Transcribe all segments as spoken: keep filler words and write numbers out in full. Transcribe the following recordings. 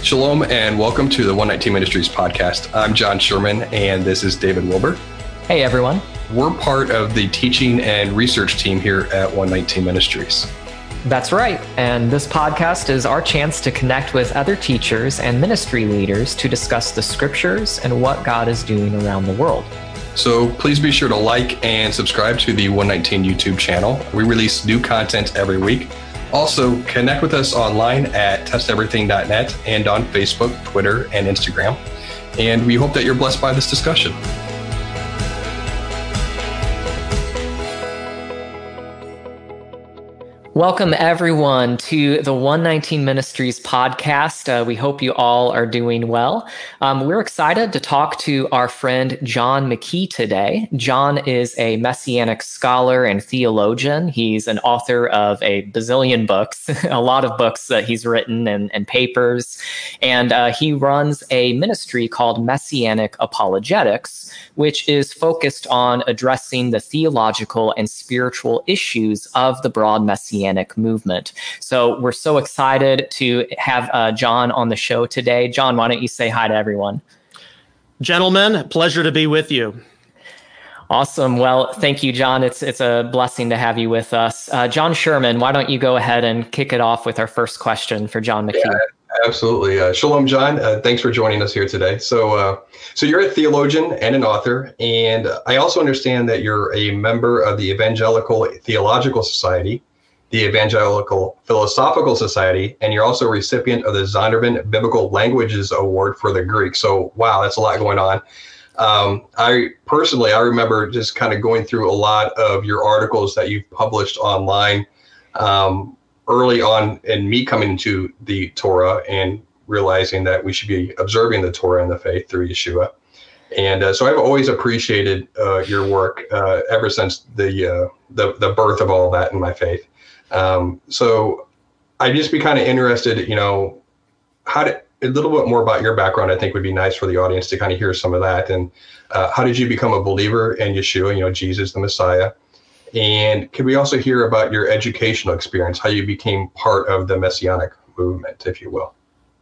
Shalom and welcome to the one nineteen Ministries podcast. I'm John Sherman and this is David Wilbur. Hey everyone. We're part of the teaching and research team here at one nineteen Ministries. That's right. And this podcast is our chance to connect with other teachers and ministry leaders to discuss the scriptures and what God is doing around the world. So please be sure to like and subscribe to the one nineteen YouTube channel. We release new content every week. Also, connect with us online at test everything dot net and on Facebook, Twitter, and Instagram. And we hope that you're blessed by this discussion. Welcome, everyone, to the one nineteen Ministries podcast. Uh, we hope you all are doing well. Um, we're excited to talk to our friend John McKee today. John is a Messianic scholar and theologian. He's an author of a bazillion books, a lot of books that he's written and, and papers. And uh, he runs a ministry called Messianic Apologetics, which is focused on addressing the theological and spiritual issues of the broad Messianic movement. So we're so excited to have uh, John on the show today. John, why don't you say hi to everyone? Gentlemen, pleasure to be with you. Awesome. Well, thank you, John. It's it's a blessing to have you with us. Uh, John Sherman, why don't you go ahead and kick it off with our first question for John McKee? Yeah, absolutely. Uh, Shalom, John. Uh, thanks for joining us here today. So, uh, so you're a theologian and an author, and I also understand that you're a member of the Evangelical Theological Society, the Evangelical Philosophical Society, and you're also a recipient of the Zondervan Biblical Languages Award for the Greek. So, wow, that's a lot going on. Um, I personally, I remember just kind of going through a lot of your articles that you've published online um, early on, and me coming into the Torah and realizing that we should be observing the Torah and the faith through Yeshua. And uh, so I've always appreciated uh, your work uh, ever since the, uh, the the birth of all that in my faith. Um, so I'd just be kind of interested, you know, how to, a little bit more about your background, I think would be nice for the audience to kind of hear some of that. And uh, how did you become a believer in Yeshua, you know, Jesus, the Messiah? And could we also hear about your educational experience, how you became part of the Messianic movement, if you will?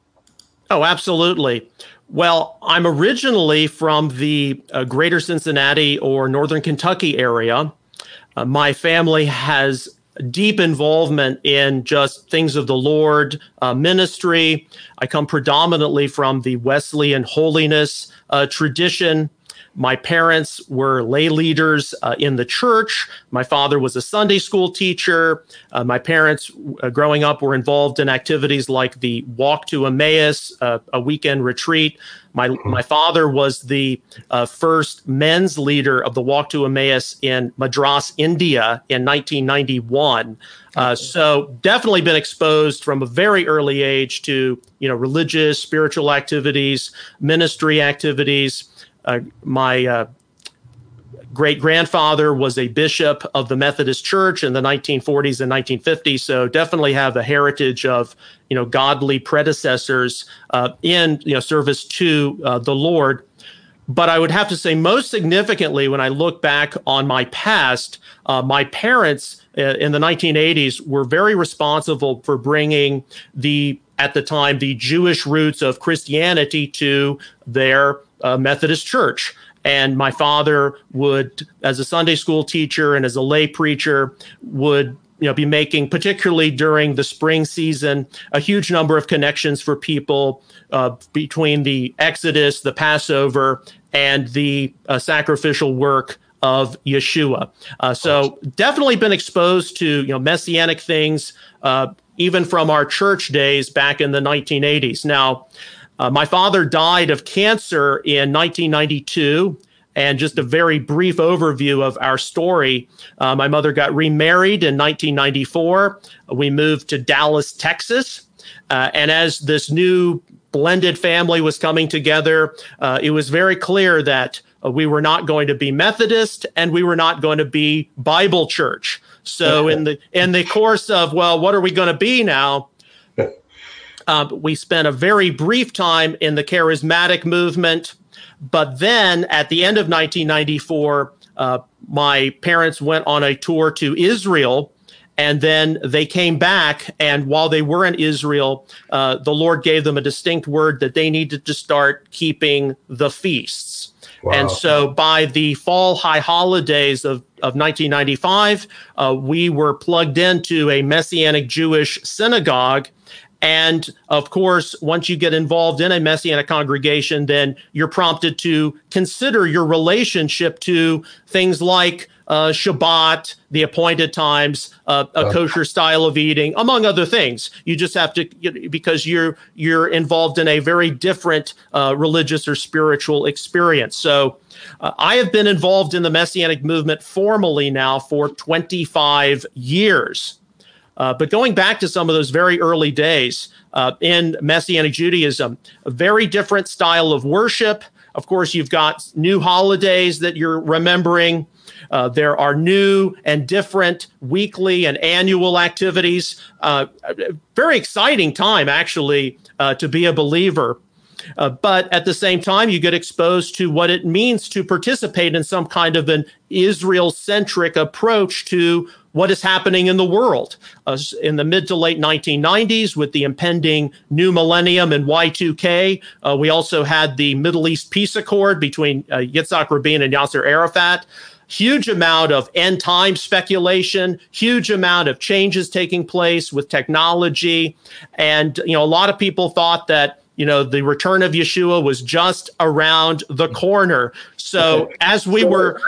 Oh, absolutely. Well, I'm originally from the uh, greater Cincinnati or northern Kentucky area. Uh, my family has deep involvement in just things of the Lord, uh, ministry. I come predominantly from the Wesleyan holiness uh, tradition. My parents were lay leaders uh, in the church. My father was a Sunday school teacher. Uh, my parents, uh, growing up, were involved in activities like the Walk to Emmaus, uh, a weekend retreat. My my father was the uh, first men's leader of the Walk to Emmaus in Madras, India, in nineteen ninety-one. Uh, so definitely been exposed from a very early age to, you know, religious, spiritual activities, ministry activities. Uh, my uh, great-grandfather was a bishop of the Methodist Church in the nineteen forties and nineteen fifties, so definitely have the heritage of, you know, godly predecessors uh, in, you know, service to uh, the Lord. But I would have to say most significantly, when I look back on my past, uh, my parents uh, in the nineteen eighties were very responsible for bringing the, at the time, the Jewish roots of Christianity to their uh, Methodist Church. And my father would, as a Sunday school teacher and as a lay preacher, would, you know, be making, particularly during the spring season, a huge number of connections for people uh, between the Exodus, the Passover, and the uh, sacrificial work of Yeshua. Uh, so definitely been exposed to, you know, messianic things, uh, even from our church days back in the nineteen eighties. Now, uh, my father died of cancer in nineteen ninety-two. And just a very brief overview of our story. Uh, my mother got remarried in nineteen ninety-four. We moved to Dallas, Texas. Uh, and as this new blended family was coming together, uh, it was very clear that uh, we were not going to be Methodist and we were not going to be Bible church. So in the in the course of, well, what are we going to be now? Uh, we spent a very brief time in the charismatic movement. But then at the end of nineteen ninety-four, uh, my parents went on a tour to Israel and then they came back. And while they were in Israel, uh, the Lord gave them a distinct word that they needed to start keeping the feasts. Wow. And so by the fall high holidays of, of nineteen ninety-five, uh, we were plugged into a Messianic Jewish synagogue. And of course, once you get involved in a Messianic congregation, then you're prompted to consider your relationship to things like uh, Shabbat, the appointed times, uh, a kosher style of eating, among other things. You just have to, because you're you're involved in a very different uh, religious or spiritual experience. So uh, I have been involved in the Messianic movement formally now for twenty-five years. Uh, but going back to some of those very early days uh, in Messianic Judaism, a very different style of worship. Of course, you've got new holidays that you're remembering. Uh, there are new and different weekly and annual activities. Uh, very exciting time, actually, uh, to be a believer. Uh, but at the same time, you get exposed to what it means to participate in some kind of an Israel-centric approach to what is happening in the world. Uh, in the mid to late nineteen nineties, with the impending new millennium and Y two K, uh, we also had the Middle East peace accord between uh, Yitzhak Rabin and Yasser Arafat. Huge amount of end time speculation, huge amount of changes taking place with technology. And, you know, a lot of people thought that, you know, the return of Yeshua was just around the corner. So as we were,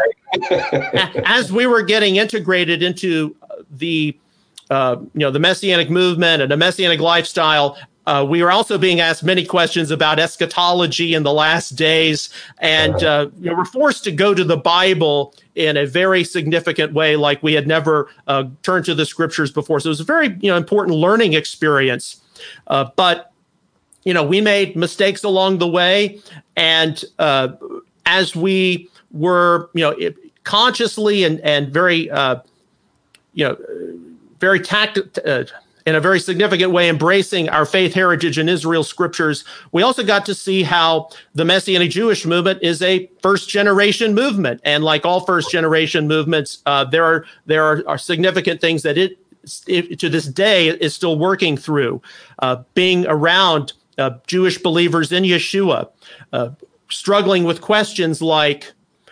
as we were getting integrated into the, uh, you know, the Messianic movement and the Messianic lifestyle, Uh, we were also being asked many questions about eschatology in the last days, and uh, you know, we're forced to go to the Bible in a very significant way, like we had never uh, turned to the scriptures before. So it was a very, you know, important learning experience. Uh, but you know, we made mistakes along the way, and uh, as we were, you know, it, consciously and and very, uh, you know, very tact. Uh, in a very significant way, embracing our faith heritage in Israel scriptures, we also got to see how the Messianic Jewish movement is a first-generation movement. And like all first-generation movements, uh, there are there are, are significant things that it, it, to this day, is still working through. Uh, being around uh, Jewish believers in Yeshua, uh, struggling with questions like,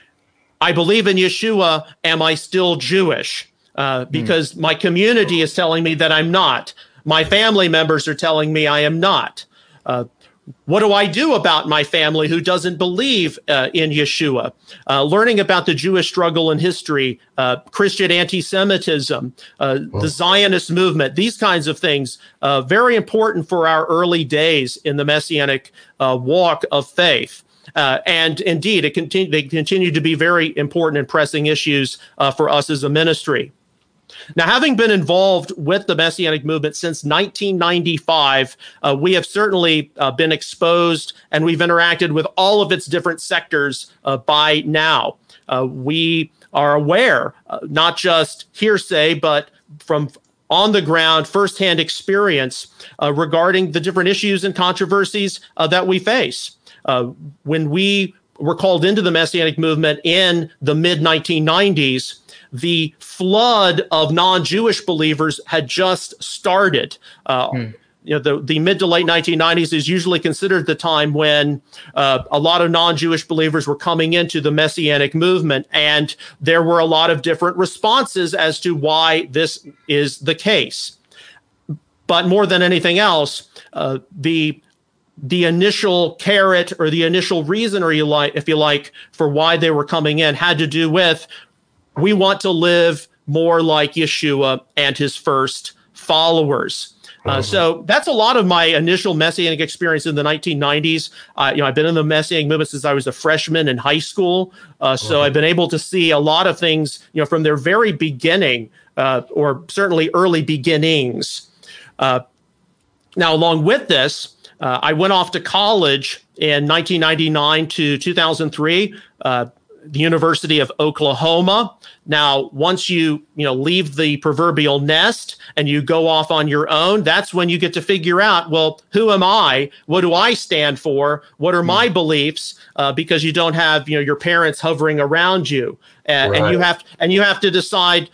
I believe in Yeshua, am I still Jewish? Uh, because mm. my community is telling me that I'm not. My family members are telling me I am not. Uh, what do I do about my family who doesn't believe uh, in Yeshua? Uh, learning about the Jewish struggle and history, uh, Christian anti-Semitism, uh, oh. the Zionist movement, these kinds of things, uh, very important for our early days in the Messianic uh, walk of faith. Uh, and indeed, it continue, they continue to be very important and pressing issues uh, for us as a ministry. Now, having been involved with the Messianic movement since nineteen ninety-five, uh, we have certainly uh, been exposed, and we've interacted with all of its different sectors uh, by now. Uh, we are aware, uh, not just hearsay, but from on the ground, firsthand experience uh, regarding the different issues and controversies uh, that we face. Uh, when we were called into the Messianic movement in the mid nineteen nineties, the flood of non-Jewish believers had just started. Uh, hmm. You know, the, the mid to late nineteen nineties is usually considered the time when uh, a lot of non-Jewish believers were coming into the Messianic movement, and there were a lot of different responses as to why this is the case. But more than anything else, uh, the the initial carrot or the initial reason, or you like, if you like, for why they were coming in had to do with, we want to live more like Yeshua and his first followers. Uh, so that's a lot of my initial Messianic experience in the nineteen nineties. Uh, you know, I've been in the Messianic movement since I was a freshman in high school. Uh, so I've been able to see a lot of things, you know, from their very beginning, uh, or certainly early beginnings. Uh, now, along with this, uh, I went off to college in nineteen ninety-nine to two thousand three. Uh, the University of Oklahoma. Now, once you, you know, leave the proverbial nest and you go off on your own, that's when you get to figure out, well, who am I? What do I stand for? What are my beliefs? Uh, because you don't have, you know, your parents hovering around you, uh, right. and you have and you have to decide,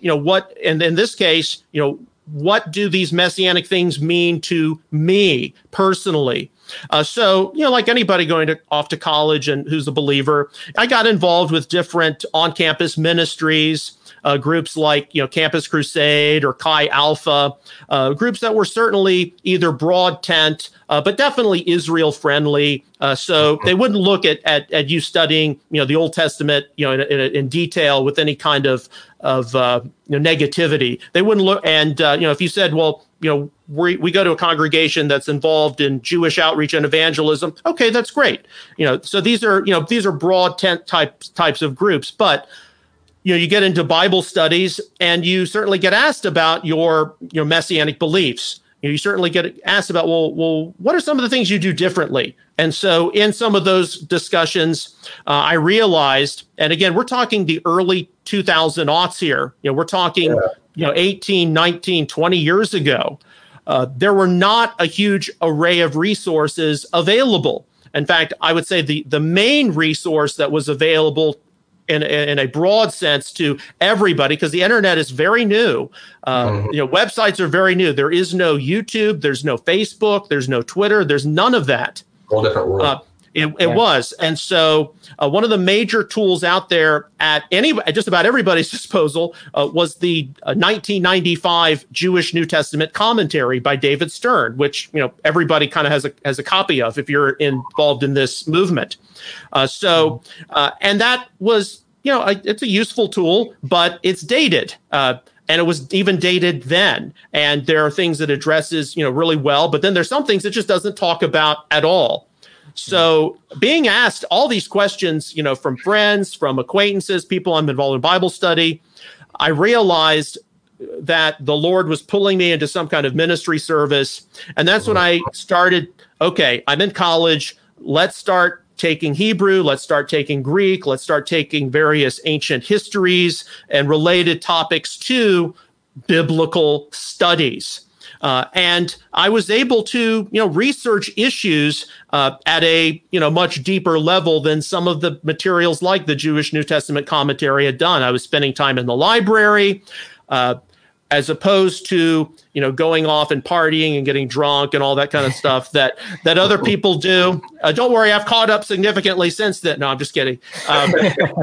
you know, what, and in this case, you know, what do these messianic things mean to me personally? Uh, so, you know, like anybody going to off to college and who's a believer, I got involved with different on-campus ministries, uh, groups like, you know, Campus Crusade or Chi Alpha, uh, groups that were certainly either broad tent, uh, but definitely Israel friendly. Uh, so they wouldn't look at, at at you studying, you know, the Old Testament, you know, in, in, in detail with any kind of of uh, you know, negativity. They wouldn't look, and uh, you know, if you said, well, you know, we we go to a congregation that's involved in Jewish outreach and evangelism, okay, that's great. You know, so these are, you know, these are broad tent types types of groups, but you know, you get into Bible studies and you certainly get asked about your your messianic beliefs. You know, you certainly get asked about, well, well, what are some of the things you do differently? And so in some of those discussions, uh, I realized, and again, we're talking the early two thousand aughts here. You know, we're talking, yeah. you know, eighteen, nineteen, twenty years ago. Uh, there were not a huge array of resources available. In fact, I would say the, the main resource that was available in, in a broad sense to everybody, because the internet is very new. Uh, mm-hmm. You know, websites are very new. There is no YouTube, there's no Facebook, there's no Twitter, there's none of that. Whole different world. Uh, it it yeah. was. And so uh, one of the major tools out there at any just about everybody's disposal uh, was the uh, nineteen ninety-five Jewish New Testament commentary by David Stern, which, you know, everybody kind of has a has a copy of if you're involved in this movement. Uh, so uh, and that was, you know, a, it's a useful tool, but it's dated. Uh, And it was even dated then. And there are things that addresses, you know, really well, but then there's some things it just doesn't talk about at all. So being asked all these questions, you know, from friends, from acquaintances, people I'm involved in Bible study, I realized that the Lord was pulling me into some kind of ministry service. And that's when I started, okay, I'm in college. Let's start taking Hebrew, let's start taking Greek, let's start taking various ancient histories and related topics to biblical studies. Uh, and I was able to, you know, research issues uh, at a, you know, much deeper level than some of the materials like the Jewish New Testament commentary had done. I was spending time in the library, uh, as opposed to, you know, going off and partying and getting drunk and all that kind of stuff that that other people do. Uh, don't worry, I've caught up significantly since then. No, I'm just kidding. Um,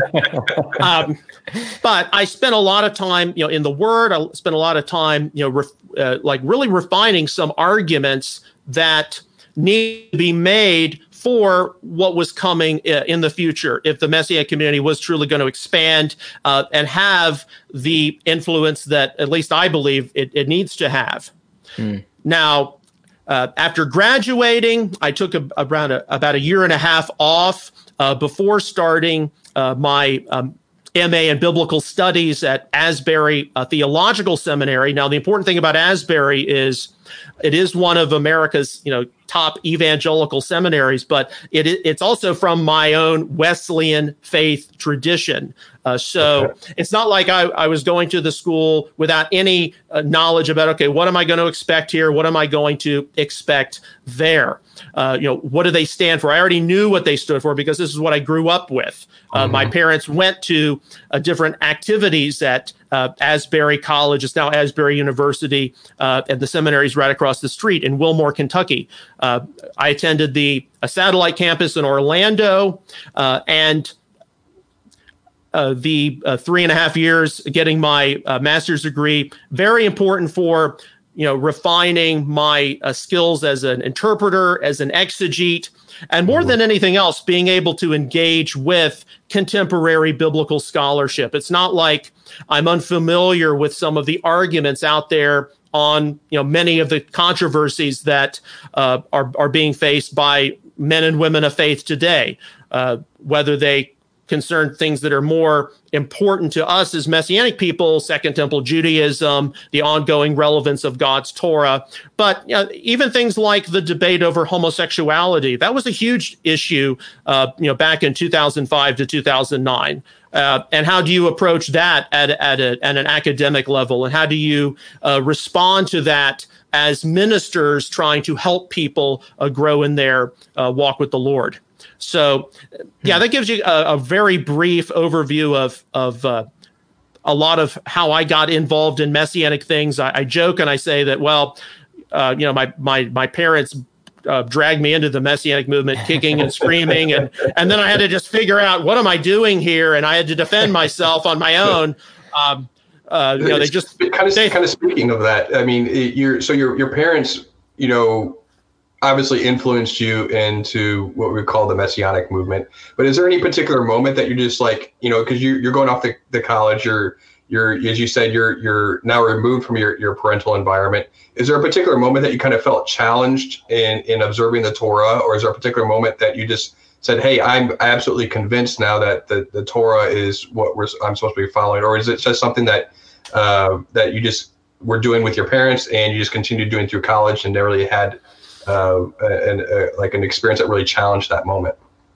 um, but I spent a lot of time, you know, in the Word. I spent a lot of time, you know, ref, uh, like really refining some arguments that need to be made for what was coming in the future if the Messianic community was truly going to expand uh, and have the influence that at least I believe it, it needs to have. Mm. Now, uh, after graduating, I took a, around a, about a year and a half off uh, before starting uh, my um, M A in Biblical Studies at Asbury uh, Theological Seminary. Now, the important thing about Asbury is it is one of America's, you know, top evangelical seminaries, but it, it's also from my own Wesleyan faith tradition. Uh, so okay. It's not like I, I was going to the school without any uh, knowledge about, okay, what am I going to expect here? What am I going to expect there? Uh, you know, what do they stand for? I already knew what they stood for because this is what I grew up with. Uh, mm-hmm. My parents went to uh, different activities at uh, Asbury College. It's now Asbury University, uh, and the seminary is right across the street in Wilmore, Kentucky. Uh, I attended the a satellite campus in Orlando, uh, and uh, the uh, three and a half years getting my uh, master's degree, very important for, you know, refining my uh, skills as an interpreter, as an exegete, and more than anything else, being able to engage with contemporary biblical scholarship. It's not like I'm unfamiliar with some of the arguments out there on, you know, many of the controversies that uh, are are being faced by men and women of faith today, uh, whether they concern things that are more important to us as Messianic people, Second Temple Judaism, the ongoing relevance of God's Torah. But you know, even things like the debate over homosexuality, that was a huge issue, uh, you know, back in two thousand five to two thousand nine. Uh, and how do you approach that at, at, a, at an academic level? And how do you uh, respond to that as ministers trying to help people uh, grow in their uh, walk with the Lord? So, yeah, that gives you a, a very brief overview of of uh, a lot of how I got involved in Messianic things. I, I joke and I say that, well, uh, you know, my my my parents uh, dragged me into the Messianic movement, kicking and screaming, and and then I had to just figure out, what am I doing here, and I had to defend myself on my own. Um, uh, you know, they just kind of they, kind of speaking of that. I mean, it, you're so your your parents, you know, obviously influenced you into what we call the Messianic movement. But is there any particular moment that you're just like, you know, because you, you're going off the, the college, you're, you're, as you said, you're, you're now removed from your, your parental environment. Is there a particular moment that you kind of felt challenged in, in observing the Torah? Or is there a particular moment that you just said, hey, I'm absolutely convinced now that the, the Torah is what we're, I'm supposed to be following? Or is it just something that, uh, that you just were doing with your parents and you just continued doing through college and never really had Uh, and uh, like an experience that really challenged that moment?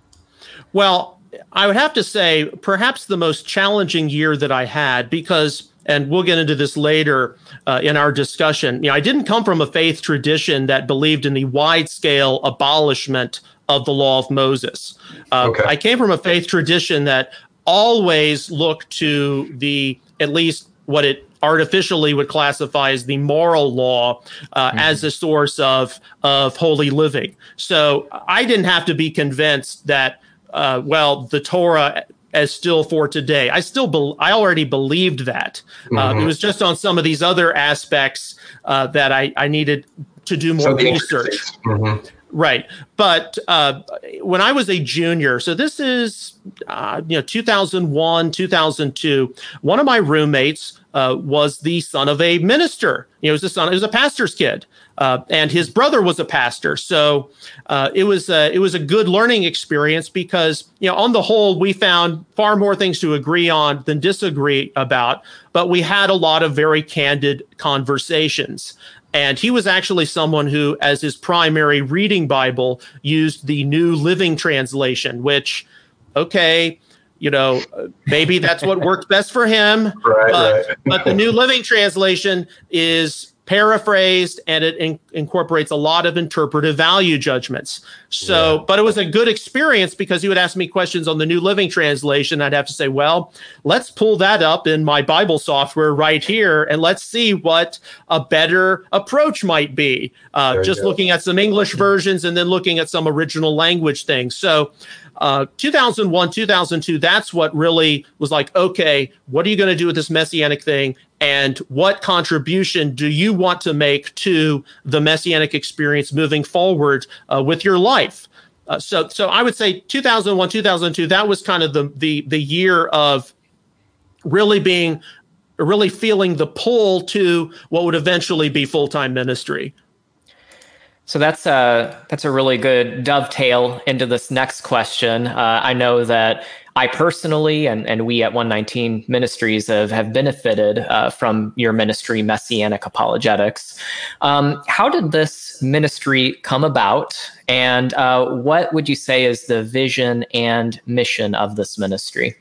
Well, I would have to say perhaps the most challenging year that I had, because, and we'll get into this later uh, in our discussion, you know, I didn't come from a faith tradition that believed in the wide-scale abolishment of the law of Moses. Uh, okay. I came from a faith tradition that always looked to the, at least what it artificially would classify as the moral law uh, mm-hmm. as a source of of holy living. So I didn't have to be convinced that, uh, well, the Torah is still for today. I still, be- I already believed that. Mm-hmm. Uh, it was just on some of these other aspects uh, that I, I needed to do more research. Mm-hmm. Right. But uh, when I was a junior, so this is, uh, you know, two thousand one, two thousand two, one of my roommates uh, was the son of a minister. You know, he was the son, he was a pastor's kid. Uh, and his brother was a pastor. So uh, it was a, it was a good learning experience because, you know, on the whole, we found far more things to agree on than disagree about. But we had a lot of very candid conversations. And he was actually someone who, as his primary reading Bible, used the New Living Translation, which, okay, you know, maybe that's what worked best for him. Right, but, right. but the New Living Translation is paraphrased and it in- incorporates a lot of interpretive value judgments. So, yeah. But it was a good experience because he would ask me questions on the New Living Translation. I'd have to say, well, let's pull that up in my Bible software right here and let's see what a better approach might be. Uh, just go. Looking at some English versions and then looking at some original language things. So uh, two thousand one, two thousand two, that's what really was like, okay, what are you going to do with this Messianic thing? And what contribution do you want to make to the Messianic experience moving forward uh, with your life? Uh, so, so I would say two thousand one, two thousand two, that was kind of the the the year of really being, really feeling the pull to what would eventually be full-time ministry. So that's a, that's a really good dovetail into this next question. Uh, I know that I personally and, and we at one nineteen Ministries have, have benefited uh, from your ministry, Messianic Apologetics. Um, how did this ministry come about? And uh, what would you say is the vision and mission of this ministry?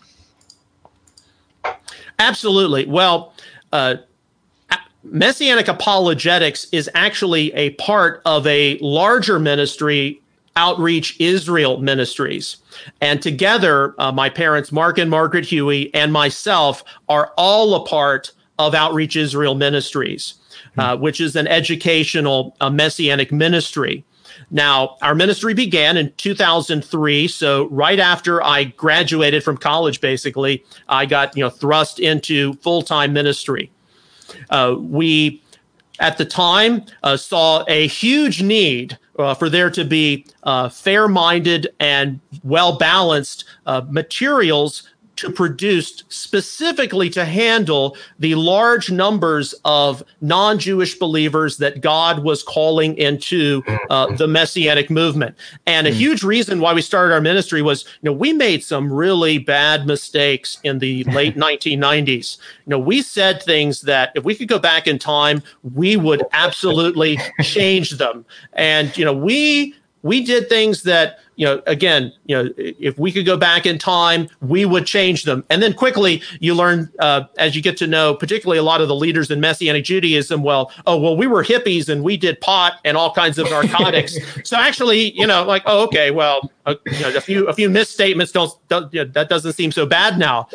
Absolutely. Well, uh, Messianic Apologetics is actually a part of a larger ministry, Outreach Israel Ministries. And together, uh, my parents, Mark and Margaret Huey, and myself are all a part of Outreach Israel Ministries, uh, which is an educational uh, Messianic ministry. Now, our ministry began in two thousand three. So right after I graduated from college, basically, I got, you know, thrust into full-time ministry. Uh, we, at the time, uh, saw a huge need uh, for there to be uh, fair-minded and well-balanced uh, materials to produce specifically to handle the large numbers of non-Jewish believers that God was calling into uh, the Messianic movement. And a huge reason why we started our ministry was, you know, we made some really bad mistakes in the late nineteen nineties. You know, we said things that if we could go back in time, we would absolutely change them. And, you know, we we did things that, you know, again, you know, if we could go back in time, we would change them. And then quickly you learn, uh, as you get to know, particularly a lot of the leaders in Messianic Judaism, well, oh, well, we were hippies and we did pot and all kinds of narcotics. So actually, you know, like, oh, okay, well, uh, you know, a few, a few misstatements don't, don't you know, that doesn't seem so bad now.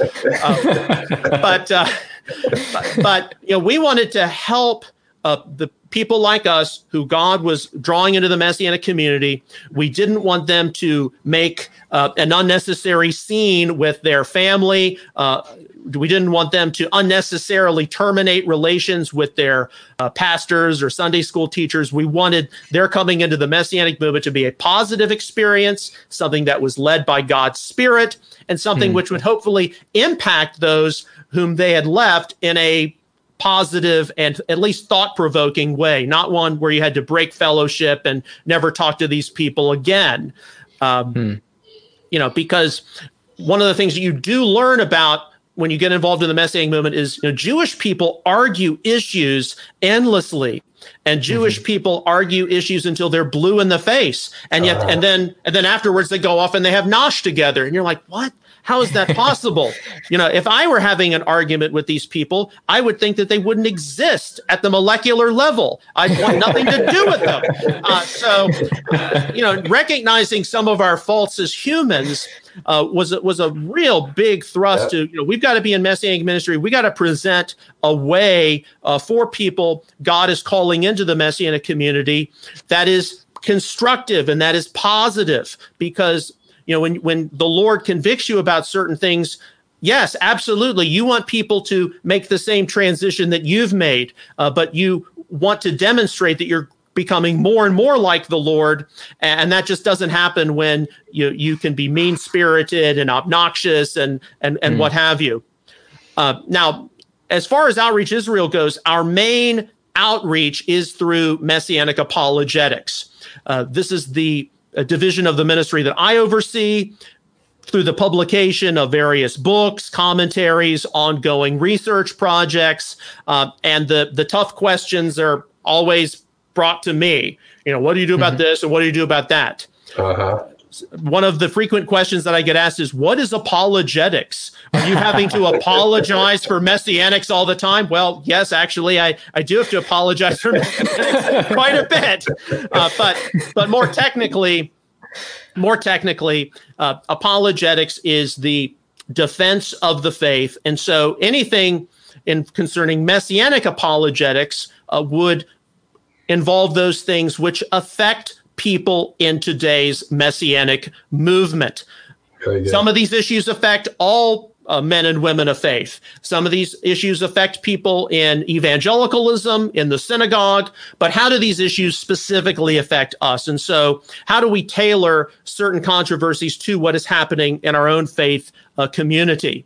Uh, but, uh, but, but, you know, we wanted to help uh, the people like us who God was drawing into the Messianic community. We didn't want them to make uh, an unnecessary scene with their family. Uh, we didn't want them to unnecessarily terminate relations with their uh, pastors or Sunday school teachers. We wanted their coming into the Messianic movement to be a positive experience, something that was led by God's Spirit, and something mm. which would hopefully impact those whom they had left in a positive and at least thought-provoking way, not one where you had to break fellowship and never talk to these people again. Um, hmm. You know, because one of the things that you do learn about when you get involved in the Messianic movement is, you know, Jewish people argue issues endlessly, and Jewish mm-hmm. people argue issues until they're blue in the face, and yet, uh, and then, and then afterwards they go off and they have nosh together, and you're like, what? How is that possible? You know, if I were having an argument with these people, I would think that they wouldn't exist at the molecular level. I'd want nothing to do with them. Uh, so, uh, you know, recognizing some of our faults as humans uh, was was a real big thrust to, you know, we've got to be in Messianic ministry. We got to present a way uh, for people God is calling into the Messianic community that is constructive and that is positive, because you know, when, when the Lord convicts you about certain things, yes, absolutely, you want people to make the same transition that you've made, uh, but you want to demonstrate that you're becoming more and more like the Lord, and that just doesn't happen when you you can be mean-spirited and obnoxious and and and mm. what have you. Uh, now, as far as Outreach Israel goes, our main outreach is through Messianic apologetics. Uh, this is the a division of the ministry that I oversee, through the publication of various books, commentaries, ongoing research projects, uh, and the the tough questions are always brought to me. You know, what do you do about mm-hmm. this, and what do you do about that? Uh-huh. One of the frequent questions that I get asked is, what is apologetics? Are you having to apologize for Messianics all the time? Well, yes, actually, I, I do have to apologize for Messianics quite a bit. Uh, but but more technically, more technically, uh, apologetics is the defense of the faith. And so anything in concerning Messianic apologetics uh, would involve those things which affect people in today's Messianic movement. Some of these issues affect all uh, men and women of faith. Some of these issues affect people in evangelicalism, in the synagogue. But how do these issues specifically affect us? And so how do we tailor certain controversies to what is happening in our own faith uh, community?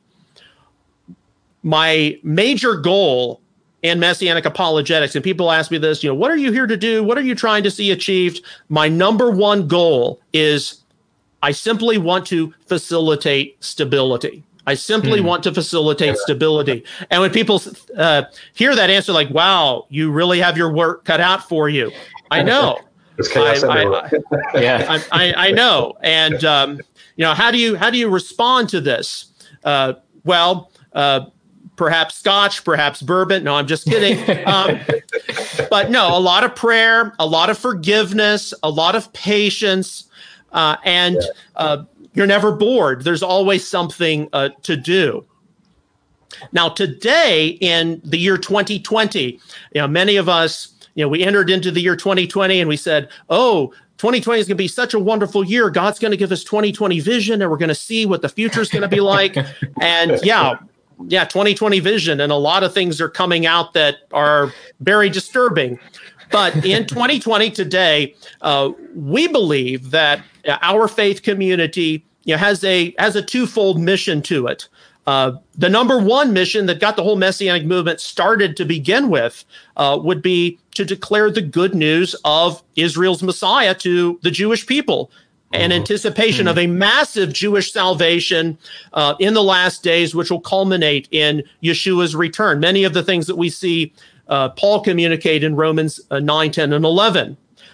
My major goal and Messianic apologetics, and people ask me this, you know, what are you here to do? What are you trying to see achieved? My number one goal is I simply want to facilitate stability. I simply hmm. want to facilitate stability. And when people uh, hear that answer, like, wow, you really have your work cut out for you. I know. I, I, I, yeah, I, I know. And, um, you know, how do you, how do you respond to this? Uh, well, uh, perhaps scotch, perhaps bourbon. No, I'm just kidding. Um, but no, a lot of prayer, a lot of forgiveness, a lot of patience, uh, and uh, you're never bored. There's always something uh, to do. Now, today in the year twenty twenty, you know, many of us, you know, we entered into the year twenty twenty and we said, oh, twenty twenty is going to be such a wonderful year. God's going to give us twenty twenty vision, and we're going to see what the future is going to be like. And yeah, yeah, twenty twenty vision. And a lot of things are coming out that are very disturbing. But in twenty twenty today, uh, we believe that our faith community, you know, has a has a twofold mission to it. Uh, the number one mission that got the whole Messianic movement started to begin with uh, would be to declare the good news of Israel's Messiah to the Jewish people, in anticipation mm-hmm. of a massive Jewish salvation uh, in the last days, which will culminate in Yeshua's return. Many of the things that we see uh, Paul communicate in Romans uh, nine, ten, and eleven.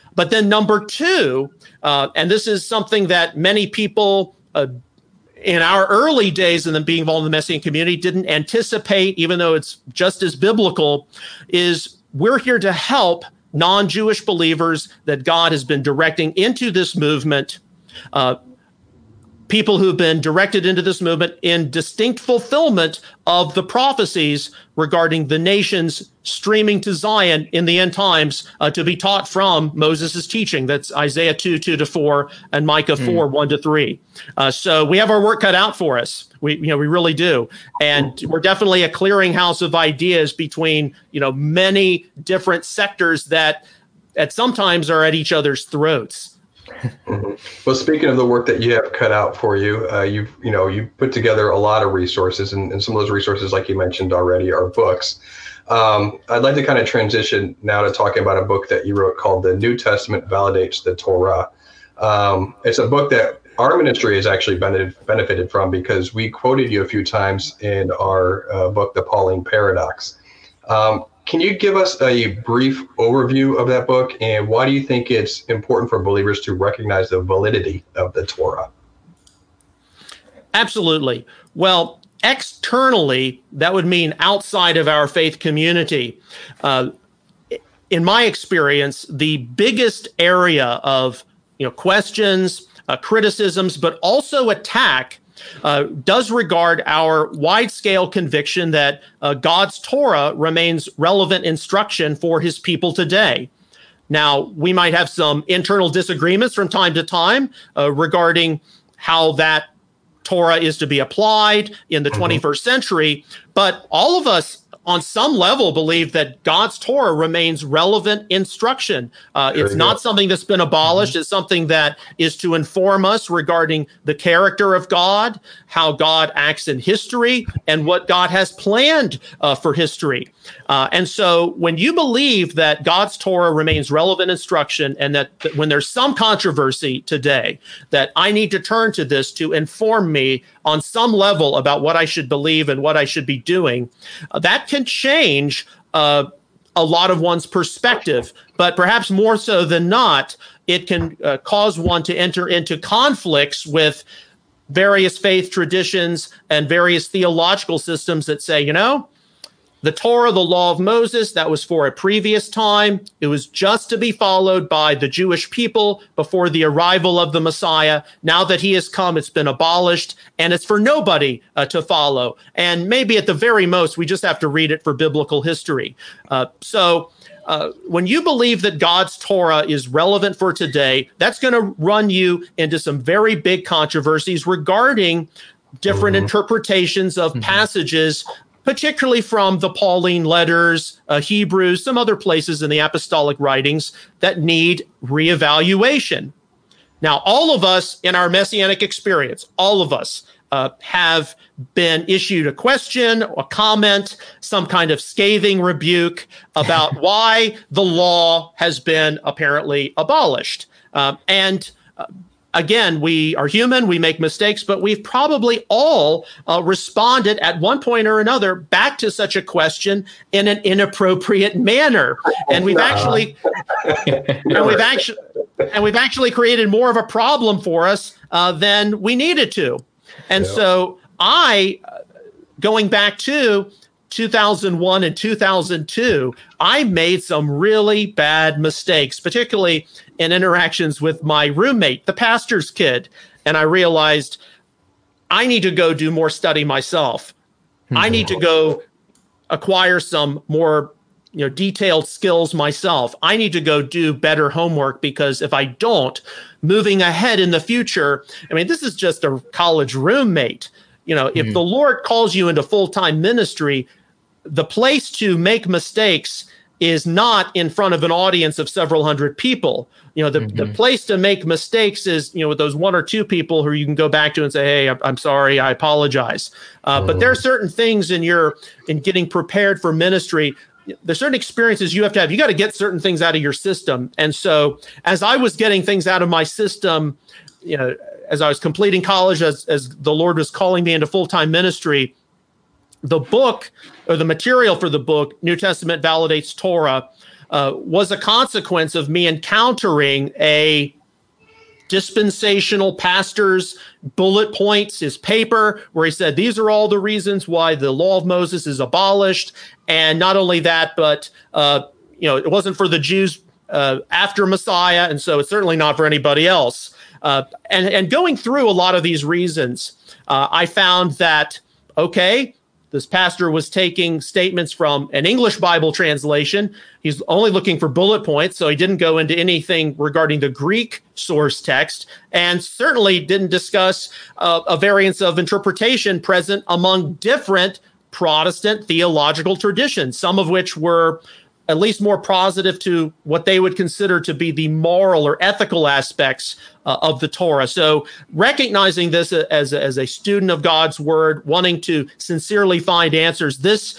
But then number two, uh, and this is something that many people uh, in our early days and then being involved in the Messianic community didn't anticipate, even though it's just as biblical, is we're here to help non-Jewish believers that God has been directing into this movement, uh, people who've been directed into this movement in distinct fulfillment of the prophecies regarding the nations streaming to Zion in the end times uh, to be taught from Moses' teaching. That's Isaiah two, two to four, and Micah mm. four, one to three. Uh, so we have our work cut out for us. We, you know, we really do. And we're definitely a clearinghouse of ideas between, you know, many different sectors that at sometimes are at each other's throats. Mm-hmm. Well, speaking of the work that you have cut out for you, uh, you've you know you put together a lot of resources, and, and some of those resources, like you mentioned already, are books. Um, I'd like to kind of transition now to talking about a book that you wrote called "The New Testament Validates the Torah." Um, it's a book that our ministry has actually benefited benefited from because we quoted you a few times in our uh, book, The Pauline Paradox. Um, Can you give us a brief overview of that book, and why do you think it's important for believers to recognize the validity of the Torah? Absolutely. Well, externally, that would mean outside of our faith community. Uh, in my experience, the biggest area of you know questions, uh, criticisms, but also attack Uh, does regard our wide-scale conviction that uh, God's Torah remains relevant instruction for his people today. Now, we might have some internal disagreements from time to time uh, regarding how that Torah is to be applied in the mm-hmm. twenty-first century, but all of us on some level believe that God's Torah remains relevant instruction. Uh, it's not go. something that's been abolished. Mm-hmm. It's something that is to inform us regarding the character of God, how God acts in history, and what God has planned uh, for history. Uh, and so when you believe that God's Torah remains relevant instruction, and that, that when there's some controversy today, that I need to turn to this to inform me on some level about what I should believe and what I should be doing, uh, that can change uh, a lot of one's perspective. But perhaps more so than not, it can uh, cause one to enter into conflicts with various faith traditions and various theological systems that say, you know, the Torah, the law of Moses, that was for a previous time. It was just to be followed by the Jewish people before the arrival of the Messiah. Now that he has come, it's been abolished, and it's for nobody uh, to follow. And maybe at the very most, we just have to read it for biblical history. Uh, so uh, when you believe that God's Torah is relevant for today, that's going to run you into some very big controversies regarding different mm-hmm. interpretations of mm-hmm. passages, particularly from the Pauline letters, uh, Hebrews, some other places in the apostolic writings that need reevaluation. Now, all of us in our Messianic experience, all of us uh, have been issued a question, a comment, some kind of scathing rebuke about why the law has been apparently abolished. Um, and uh, Again, we are human, we make mistakes, but we've probably all uh, responded at one point or another back to such a question in an inappropriate manner. And we've actually and we've actually and we've actually created more of a problem for us uh, than we needed to. And yeah. so I, going back to two thousand one and two thousand two, I made some really bad mistakes, particularly in interactions with my roommate, the pastor's kid. And I realized I need to go do more study myself. Mm-hmm. I need to go acquire some more, you know, detailed skills myself. I need to go do better homework, because if I don't, moving ahead in the future, I mean, this is just a college roommate. You know, mm-hmm. if the Lord calls you into full-time ministry, the place to make mistakes is not in front of an audience of several hundred people. You know, the, mm-hmm. the place to make mistakes is, you know, with those one or two people who you can go back to and say, hey, I'm, I'm sorry, I apologize. Uh, mm-hmm. But there are certain things in your, in getting prepared for ministry, there's certain experiences you have to have. You got to get certain things out of your system. And so as I was getting things out of my system, you know, as I was completing college, as, as the Lord was calling me into full-time ministry, the book, or the material for the book, New Testament Validates Torah, uh, was a consequence of me encountering a dispensational pastor's bullet points, his paper, where he said, these are all the reasons why the law of Moses is abolished. And not only that, but, uh, you know, it wasn't for the Jews uh, after Messiah. And so it's certainly not for anybody else. Uh, and, and going through a lot of these reasons, uh, I found that, okay, this pastor was taking statements from an English Bible translation. He's only looking for bullet points, so he didn't go into anything regarding the Greek source text, and certainly didn't discuss uh, a variance of interpretation present among different Protestant theological traditions, some of which were at least more positive to what they would consider to be the moral or ethical aspects uh, of the Torah. So recognizing this as a, as a student of God's word, wanting to sincerely find answers, this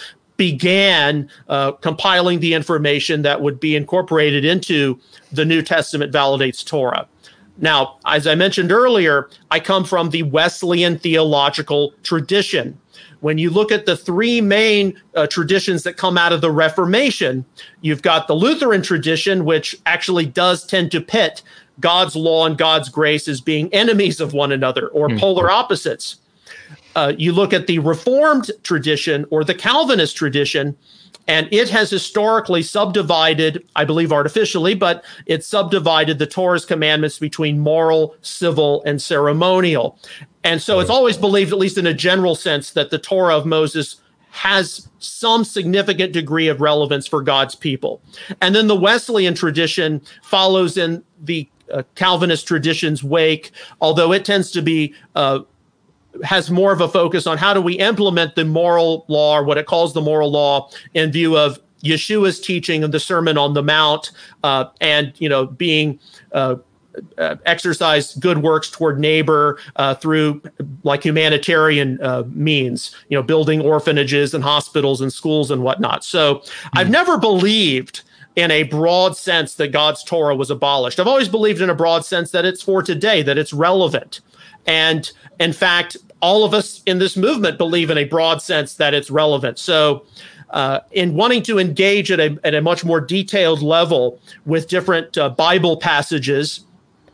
began uh, compiling the information that would be incorporated into the New Testament Validates Torah. Now, as I mentioned earlier, I come from the Wesleyan theological tradition. When you look at the three main uh, traditions that come out of the Reformation, you've got the Lutheran tradition, which actually does tend to pit God's law and God's grace as being enemies of one another or mm-hmm. polar opposites. Uh, you look at the Reformed tradition or the Calvinist tradition, and it has historically subdivided, I believe artificially, but it subdivided the Torah's commandments between moral, civil, and ceremonial. And so it's always believed, at least in a general sense, that the Torah of Moses has some significant degree of relevance for God's people. And then the Wesleyan tradition follows in the uh, Calvinist tradition's wake, although it tends to be uh, has more of a focus on how do we implement the moral law, or what it calls the moral law, in view of Yeshua's teaching of the Sermon on the Mount, uh, and, you know, being uh, uh, exercise good works toward neighbor uh, through like humanitarian uh, means, you know, building orphanages and hospitals and schools and whatnot. So mm-hmm. I've never believed in a broad sense that God's Torah was abolished. I've always believed in a broad sense that it's for today, that it's relevant. And in fact, all of us in this movement believe in a broad sense that it's relevant. So uh, in wanting to engage at a, at a much more detailed level with different uh, Bible passages,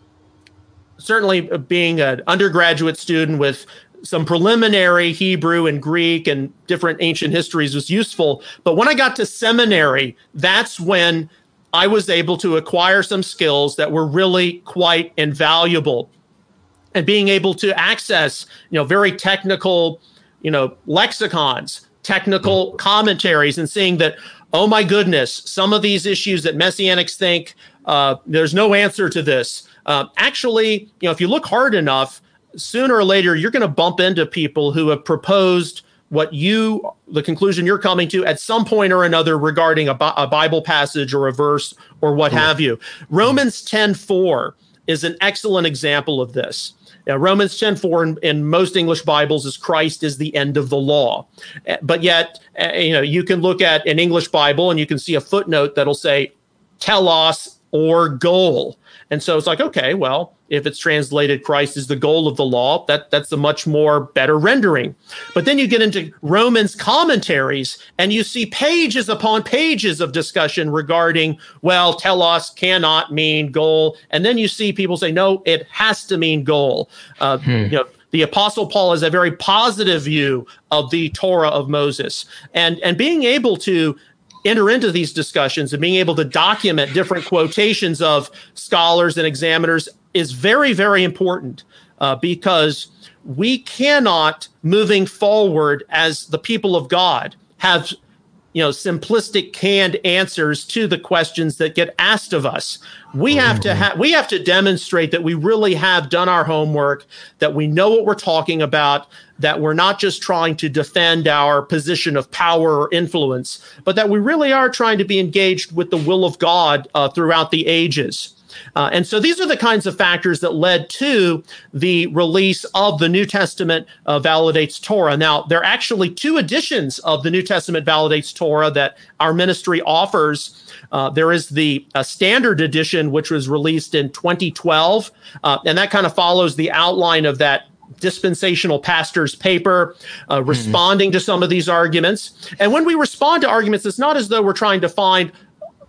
certainly being an undergraduate student with some preliminary Hebrew and Greek and different ancient histories was useful. But when I got to seminary, that's when I was able to acquire some skills that were really quite invaluable. And being able to access, you know, very technical, you know, lexicons, technical commentaries, and seeing that, oh my goodness, some of these issues that Messianics think uh, there's no answer to this. Uh, actually, you know, if you look hard enough, sooner or later, you're going to bump into people who have proposed what you, the conclusion you're coming to at some point or another regarding a, a Bible passage or a verse or what mm-hmm. have you. Romans ten four is an excellent example of this. Now, Romans ten four in, in most English Bibles is Christ is the end of the law. But yet, uh, you know, you can look at an English Bible and you can see a footnote that'll say telos or goal. And so it's like, okay, well, if it's translated Christ is the goal of the law, that that's a much more better rendering. But then you get into Romans commentaries and you see pages upon pages of discussion regarding, well, telos cannot mean goal. And then you see people say, no, it has to mean goal. Uh, hmm. You know, the Apostle Paul has a very positive view of the Torah of Moses. And, and being able to enter into these discussions and being able to document different quotations of scholars and examiners is very, very important uh, because we cannot, moving forward as the people of God, have, you know, simplistic canned answers to the questions that get asked of us. We have to have, we have to demonstrate that we really have done our homework, that we know what we're talking about, that we're not just trying to defend our position of power or influence, but that we really are trying to be engaged with the will of God uh, throughout the ages. Uh, and so these are the kinds of factors that led to the release of the New Testament uh, Validates Torah. Now, there are actually two editions of the New Testament Validates Torah that our ministry offers. Uh, there is the uh, standard edition, which was released in twenty twelve, uh, and that kind of follows the outline of that dispensational pastor's paper, uh, mm-hmm. responding to some of these arguments. And when we respond to arguments, it's not as though we're trying to find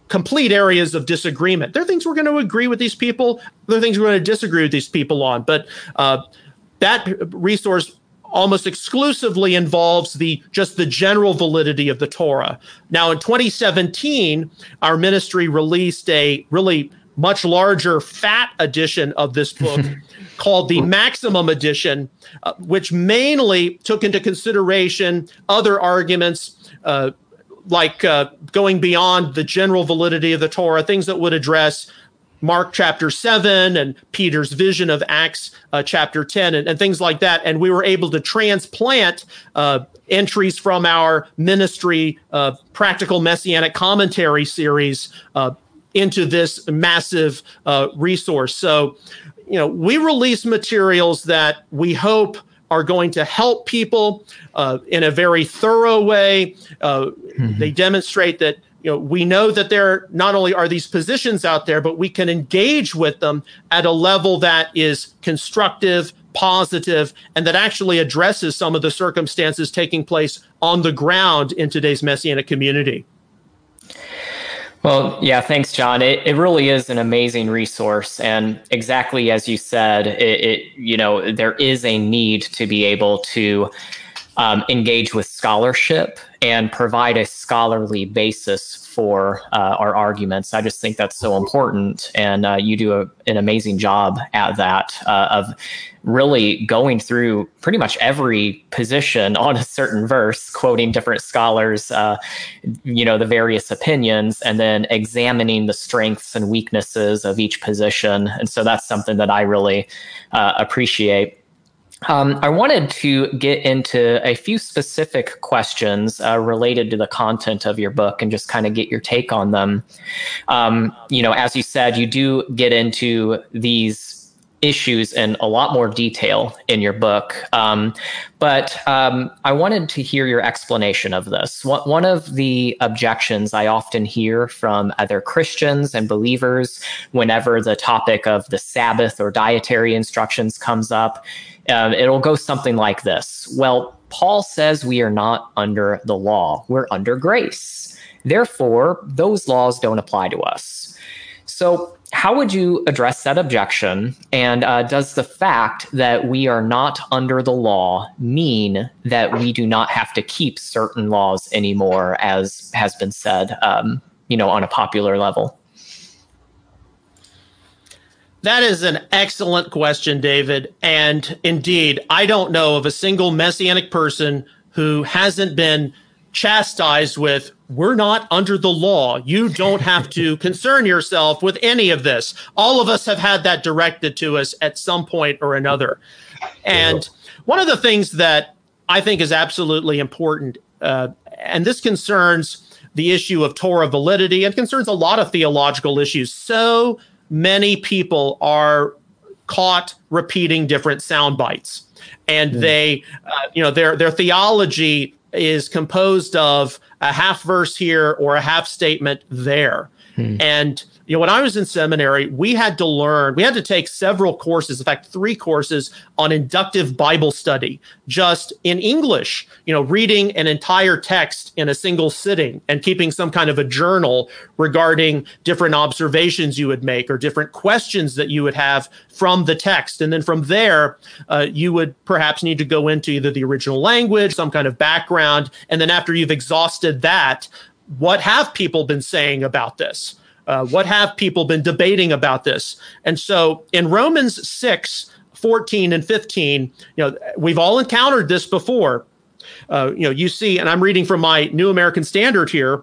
complete areas of disagreement. There are things we're going to agree with these people. There are things we're going to disagree with these people on. But uh, that resource almost exclusively involves the just the general validity of the Torah. Now, in twenty seventeen, our ministry released a really much larger, fat edition of this book called the Maximum Edition, uh, which mainly took into consideration other arguments, uh, like uh, going beyond the general validity of the Torah, things that would address Mark chapter seven and Peter's vision of Acts uh, chapter ten and, and things like that. And we were able to transplant uh, entries from our ministry uh, Practical Messianic Commentary series uh, into this massive uh, resource. So, you know, we release materials that we hope are going to help people uh, in a very thorough way. Uh, mm-hmm. They demonstrate that, you know, we know that there not only are these positions out there, but we can engage with them at a level that is constructive, positive, and that actually addresses some of the circumstances taking place on the ground in today's Messianic community. Well, yeah, thanks, John. It it really is an amazing resource, and exactly as you said, it, it you know there is a need to be able to um, engage with scholarship and provide a scholarly basis for uh, our arguments. I just think that's so important, and uh, you do a, an amazing job at that uh, of really going through pretty much every position on a certain verse, quoting different scholars, uh, you know, the various opinions, and then examining the strengths and weaknesses of each position. And so that's something that I really uh, appreciate. Um, I wanted to get into a few specific questions uh, related to the content of your book and just kind of get your take on them. Um, you know, as you said, you do get into these issues in a lot more detail in your book. Um, but um, I wanted to hear your explanation of this. One of the objections I often hear from other Christians and believers whenever the topic of the Sabbath or dietary instructions comes up, um, it'll go something like this. Well, Paul says we are not under the law. We're under grace. Therefore, those laws don't apply to us. So how would you address that objection? And uh, does the fact that we are not under the law mean that we do not have to keep certain laws anymore, as has been said, um, you know, on a popular level? That is an excellent question, David. And indeed, I don't know of a single Messianic person who hasn't been chastised with, we're not under the law. You don't have to concern yourself with any of this. All of us have had that directed to us at some point or another. And one of the things that I think is absolutely important, uh, and this concerns the issue of Torah validity and concerns a lot of theological issues. So many people are caught repeating different sound bites, and mm. they, uh, you know, their their theology is composed of a half verse here or a half statement there. Hmm. And, you know, when I was in seminary, we had to learn, we had to take several courses, in fact, three courses on inductive Bible study, just in English, you know, reading an entire text in a single sitting and keeping some kind of a journal regarding different observations you would make or different questions that you would have from the text. And then from there, uh, you would perhaps need to go into either the original language, some kind of background. And then after you've exhausted that, what have people been saying about this? Uh, what have people been debating about this? And so in Romans six, fourteen and fifteen, you know, we've all encountered this before. Uh, you know, you see, and I'm reading from my New American Standard here,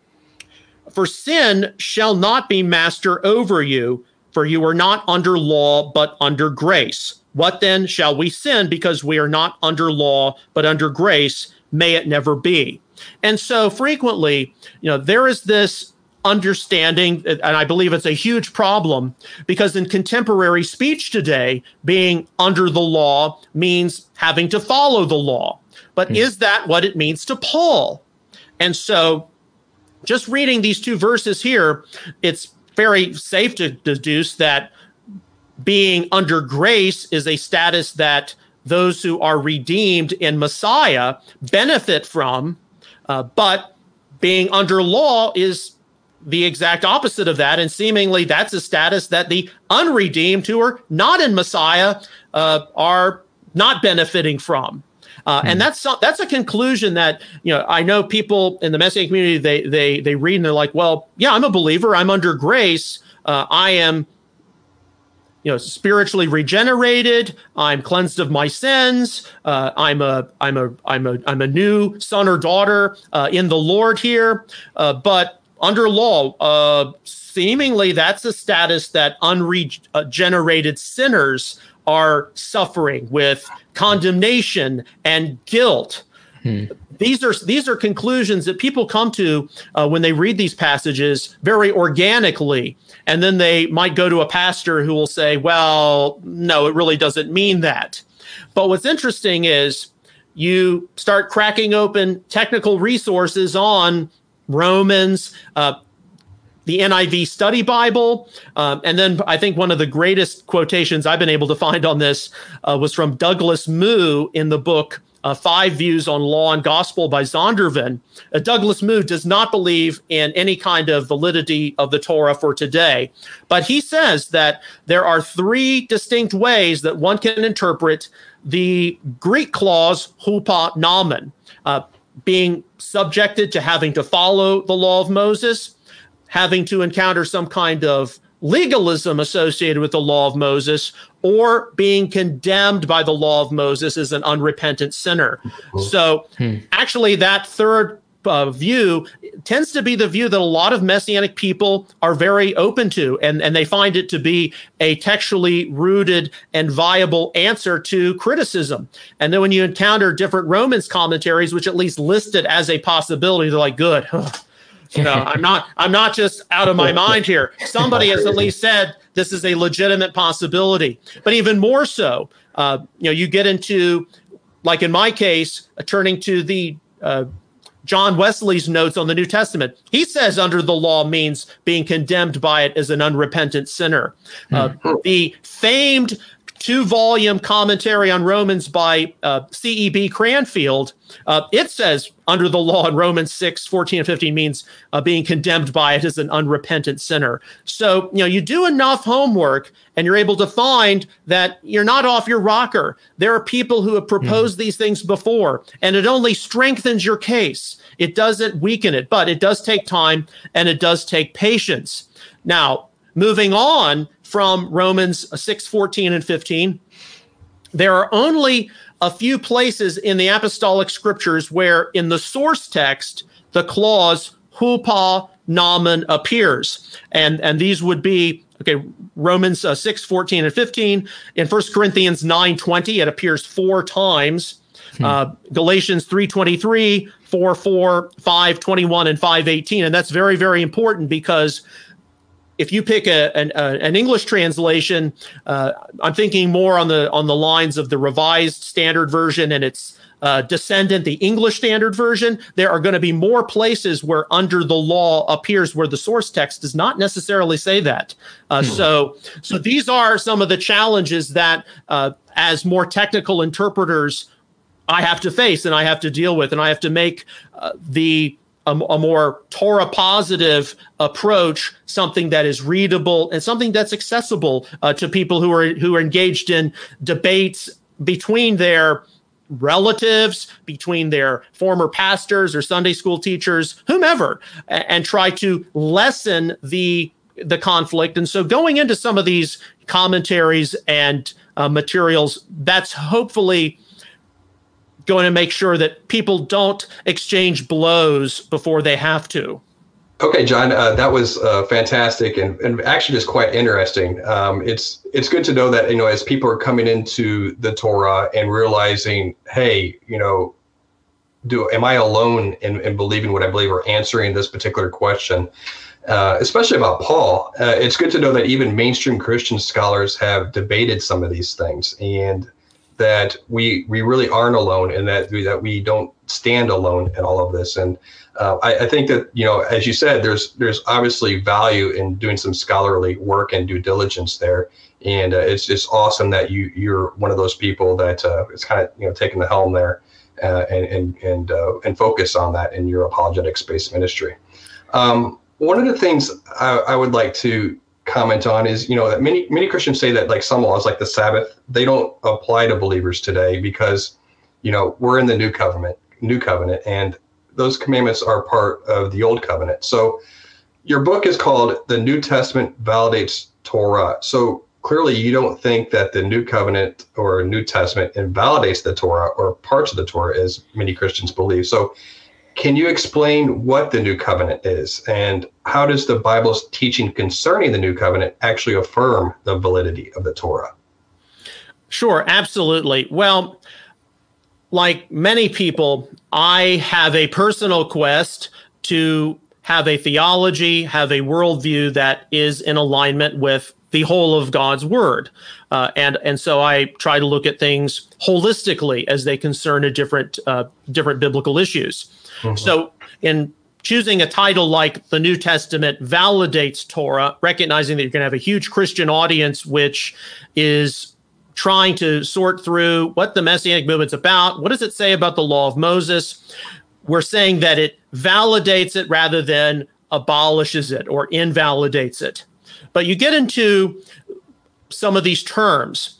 for sin shall not be master over you, for you are not under law, but under grace. What then shall we sin because we are not under law, but under grace? May it never be. And so frequently, you know, there is this understanding, and I believe it's a huge problem, because in contemporary speech today, being under the law means having to follow the law. But mm. is that what it means to Paul? And so just reading these two verses here, it's very safe to deduce that being under grace is a status that those who are redeemed in Messiah benefit from, uh, but being under law is the exact opposite of that. And seemingly that's a status that the unredeemed who are not in Messiah uh, are not benefiting from. Uh, hmm. And that's that's a conclusion that, you know, I know people in the Messianic community, they they they read and they're like, well, yeah, I'm a believer. I'm under grace. Uh, I am, you know, spiritually regenerated. I'm cleansed of my sins. Uh, I'm a I'm a I'm a I'm a new son or daughter uh, in the Lord here. Uh, but under law, uh, seemingly that's a status that unregenerated sinners are suffering with condemnation and guilt. Hmm. These are these are conclusions that people come to uh, when they read these passages very organically, and then they might go to a pastor who will say, "Well, no, it really doesn't mean that." But what's interesting is you start cracking open technical resources on Romans, uh, the N I V Study Bible. Um, and then I think one of the greatest quotations I've been able to find on this uh, was from Douglas Moo in the book uh, Five Views on Law and Gospel by Zondervan. Uh, Douglas Moo does not believe in any kind of validity of the Torah for today, but he says that there are three distinct ways that one can interpret the Greek clause hupa nomen, uh, being subjected to having to follow the law of Moses, having to encounter some kind of legalism associated with the law of Moses, or being condemned by the law of Moses as an unrepentant sinner. So hmm. actually that third uh, view tends to be the view that a lot of Messianic people are very open to, and, and they find it to be a textually rooted and viable answer to criticism. And then when you encounter different Romans commentaries, which at least list it as a possibility, they're like, good. You know, I'm not I'm not just out of my mind here. Somebody has at least said this is a legitimate possibility. But even more so, uh, you know, you get into, like in my case, uh, turning to the uh, John Wesley's notes on the New Testament. He says under the law means being condemned by it as an unrepentant sinner. Uh, mm-hmm. The famed two-volume commentary on Romans by uh, C E B Cranfield, uh, it says under the law in Romans six, fourteen and fifteen means uh, being condemned by it as an unrepentant sinner. So, you know, you do enough homework and you're able to find that you're not off your rocker. There are people who have proposed mm. these things before, and it only strengthens your case. It doesn't weaken it, but it does take time and it does take patience. Now, moving on from Romans six, fourteen and fifteen, there are only a few places in the apostolic scriptures where in the source text, the clause hupa nomen appears. And, and these would be, okay, Romans uh, six, fourteen and fifteen. In First Corinthians nine, twenty, it appears four times. Hmm. Uh, Galatians three, twenty-three, four, four, five, twenty-one, and five, eighteen. And that's very, very important because if you pick a, an, a, an English translation, uh, I'm thinking more on the on the lines of the Revised Standard Version and its uh, descendant, the English Standard Version. There are going to be more places where under the law appears where the source text does not necessarily say that. Uh, hmm. So, so these are some of the challenges that, uh, as more technical interpreters, I have to face and I have to deal with, and I have to make uh, the A, a more Torah positive approach, something that is readable and something that's accessible uh, to people who are who are engaged in debates between their relatives, between their former pastors or Sunday school teachers, whomever, and, and try to lessen the the conflict. And so going into some of these commentaries and uh, materials, that's hopefully going to make sure that people don't exchange blows before they have to. Okay, John, uh, that was uh, fantastic and, and actually just quite interesting. Um, it's it's good to know that, you know, as people are coming into the Torah and realizing, hey, you know, do am I alone in, in believing what I believe or answering this particular question, uh, especially about Paul? Uh, it's good to know that even mainstream Christian scholars have debated some of these things, and that we we really aren't alone, and that we, that we don't stand alone in all of this. And uh, I, I think that, you know, as you said, there's there's obviously value in doing some scholarly work and due diligence there. And uh, it's it's awesome that you you're one of those people that uh, is kind of, you know, taking the helm there uh, and and and uh, and focus on that in your apologetics-based ministry. Um, one of the things I, I would like to comment on is, you know, that many many Christians say that like some laws, like the Sabbath, they don't apply to believers today because, you know, we're in the new covenant, new covenant, and those commandments are part of the old covenant. So your book is called The New Testament Validates Torah. So clearly you don't think that the new covenant or New Testament invalidates the Torah or parts of the Torah, as many Christians believe. So can you explain what the new covenant is, and how does the Bible's teaching concerning the new covenant actually affirm the validity of the Torah? Sure, absolutely. Well, like many people, I have a personal quest to have a theology, have a worldview that is in alignment with the whole of God's word. Uh, and, and so I try to look at things holistically as they concern a different, uh, different biblical issues. Mm-hmm. So in choosing a title like The New Testament Validates Torah, recognizing that you're going to have a huge Christian audience, which is trying to sort through what the Messianic movement's about. What does it say about the law of Moses? We're saying that it validates it rather than abolishes it or invalidates it. But you get into some of these terms.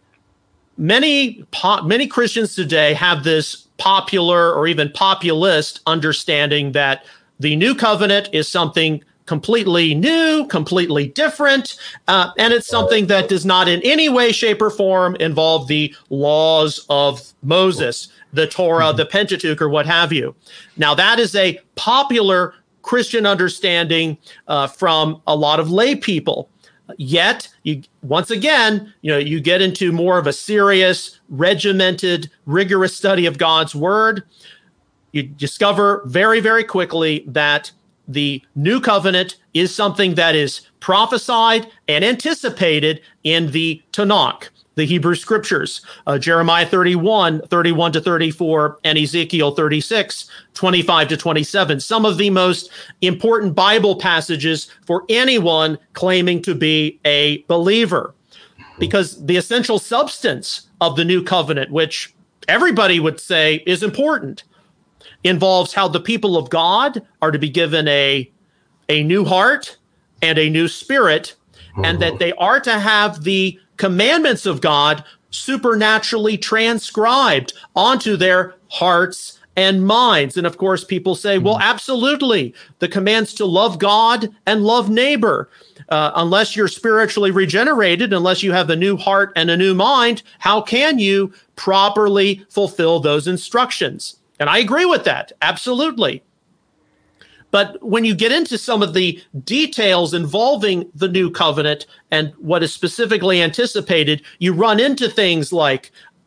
Many, po- many Christians today have this popular or even populist understanding that the new covenant is something completely new, completely different, uh, and it's something that does not in any way, shape, or form involve the laws of Moses, the Torah, mm-hmm. the Pentateuch, or what have you. Now, that is a popular Christian understanding uh, from a lot of lay people. Yet, you, once again, you know, you get into more of a serious, regimented, rigorous study of God's word. You discover very, very quickly that the new covenant is something that is prophesied and anticipated in the Tanakh, the Hebrew scriptures, uh, Jeremiah thirty-one, thirty-one to thirty-four, and Ezekiel thirty-six, twenty-five to twenty-seven, some of the most important Bible passages for anyone claiming to be a believer. Because the essential substance of the new covenant, which everybody would say is important, involves how the people of God are to be given a, a new heart and a new spirit, mm-hmm. and that they are to have the commandments of God supernaturally transcribed onto their hearts and minds. And of course, people say, well, absolutely, the commands to love God and love neighbor. Uh, unless you're spiritually regenerated, unless you have a new heart and a new mind, how can you properly fulfill those instructions? And I agree with that, absolutely. But when you get into some of the details involving the new covenant and what is specifically anticipated, you run into things like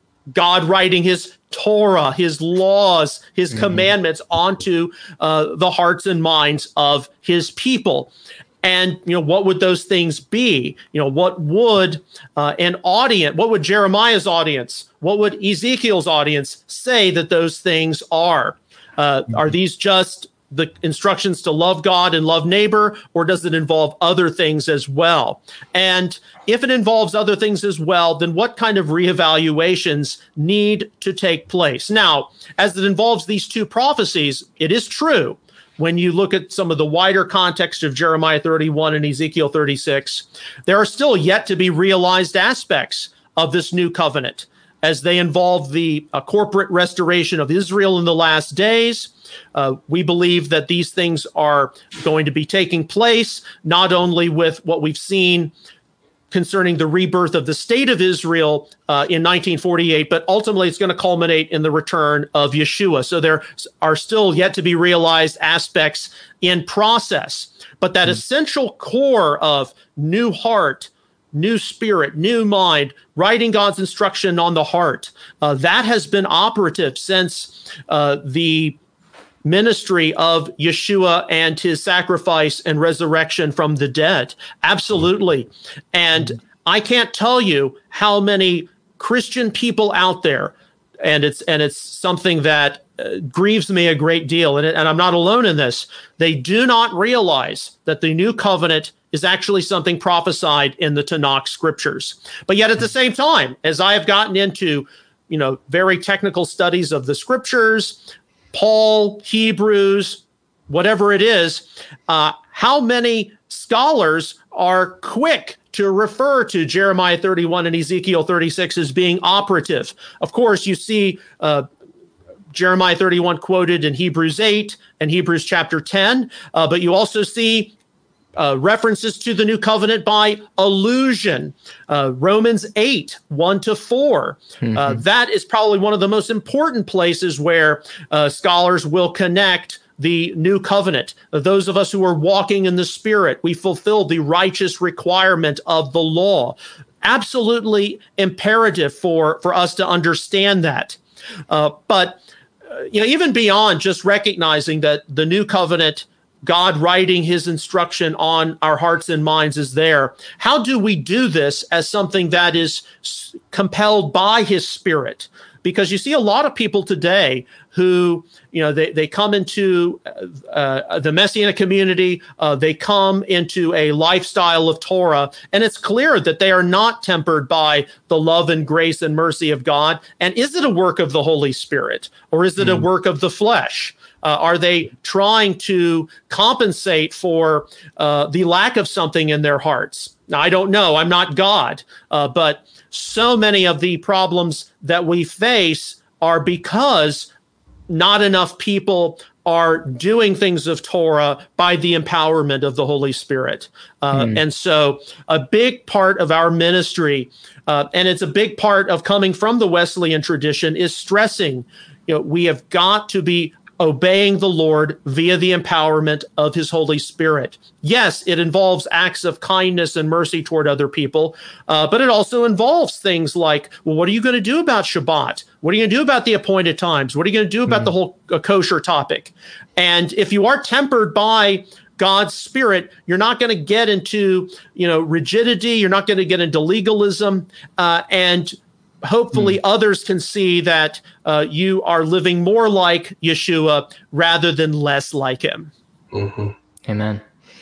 God writing his Torah, his laws, his mm-hmm. commandments onto uh, the hearts and minds of his people. And, you know, what would those things be? You know, what would uh, an audience, what would Jeremiah's audience, what would Ezekiel's audience say that those things are? Uh, mm-hmm. Are these just the instructions to love God and love neighbor, or does it involve other things as well? And if it involves other things as well, then what kind of reevaluations need to take place? Now, as it involves these two prophecies, it is true. When you look at some of the wider context of Jeremiah thirty-one and Ezekiel thirty-six, there are still yet to be realized aspects of this new covenant as they involve the uh, corporate restoration of Israel in the last days. Uh, we believe that these things are going to be taking place, not only with what we've seen concerning the rebirth of the state of Israel uh, in nineteen forty-eight, but ultimately it's going to culminate in the return of Yeshua. So there are still yet to be realized aspects in process. But that mm-hmm. essential core of new heart, new spirit, new mind, writing God's instruction on the heart, uh, that has been operative since uh, the ministry of Yeshua and his sacrifice and resurrection from the dead. Absolutely. And I can't tell you how many Christian people out there, and it's and it's something that uh, grieves me a great deal, and, it, and I'm not alone in this, they do not realize that the new covenant is actually something prophesied in the Tanakh scriptures. But yet at the same time, as I have gotten into, you know, very technical studies of the scriptures, Paul, Hebrews, whatever it is, uh, how many scholars are quick to refer to Jeremiah thirty-one and Ezekiel thirty-six as being operative? Of course, you see uh, Jeremiah thirty-one quoted in Hebrews eight and Hebrews chapter ten, uh, but you also see Uh, references to the new covenant by allusion. Uh, Romans eight, one to four. Mm-hmm. Uh, that is probably one of the most important places where uh, scholars will connect the new covenant. Uh, those of us who are walking in the Spirit, we fulfill the righteous requirement of the law. Absolutely imperative for, for us to understand that. Uh, but uh, you know, even beyond just recognizing that the new covenant, God writing his instruction on our hearts and minds is there. How do we do this as something that is compelled by his Spirit? Because you see a lot of people today who, you know, they, they come into uh, the Messianic community, uh, they come into a lifestyle of Torah, and it's clear that they are not tempered by the love and grace and mercy of God. And is it a work of the Holy Spirit, or is it mm. a work of the flesh? Uh, are they trying to compensate for uh, the lack of something in their hearts? Now, I don't know. I'm not God. Uh, but so many of the problems that we face are because not enough people are doing things of Torah by the empowerment of the Holy Spirit. Uh, mm. And so a big part of our ministry, uh, and it's a big part of coming from the Wesleyan tradition, is stressing, you know, we have got to be obeying the Lord via the empowerment of his Holy Spirit. Yes, it involves acts of kindness and mercy toward other people, uh, but it also involves things like, well, what are you going to do about Shabbat? What are you going to do about the appointed times? What are you going to do about mm. the whole uh, kosher topic? And if you are tempered by God's Spirit, you're not going to get into, you know, rigidity. You're not going to get into legalism, uh, and hopefully mm. others can see that uh, you are living more like Yeshua rather than less like him. Mm-hmm. Amen.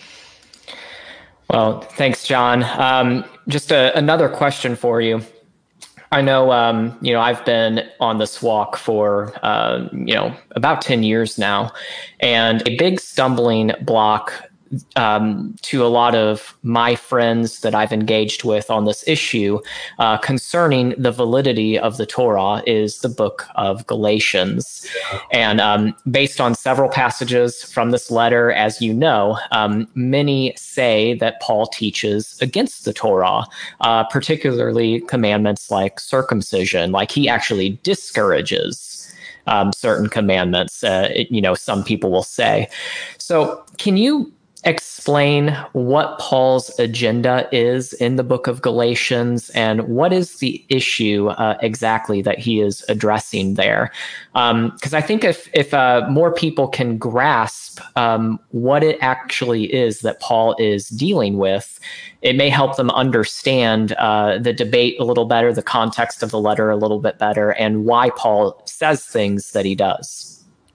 Well, thanks, John. Um, just a, another question for you. I know, um, you know, I've been on this walk for, uh, you know, about ten years now, and a big stumbling block Um, to a lot of my friends that I've engaged with on this issue uh, concerning the validity of the Torah is the book of Galatians. Yeah. And um, based on several passages from this letter, as you know, um, many say that Paul teaches against the Torah, uh, particularly commandments like circumcision, like he actually discourages um, certain commandments, uh, it, you know, some people will say. So can you explain what Paul's agenda is in the book of Galatians, and what is the issue uh, exactly that he is addressing there? Because um, I think if if uh, more people can grasp um, what it actually is that Paul is dealing with, it may help them understand uh, the debate a little better, the context of the letter a little bit better, and why Paul says things that he does.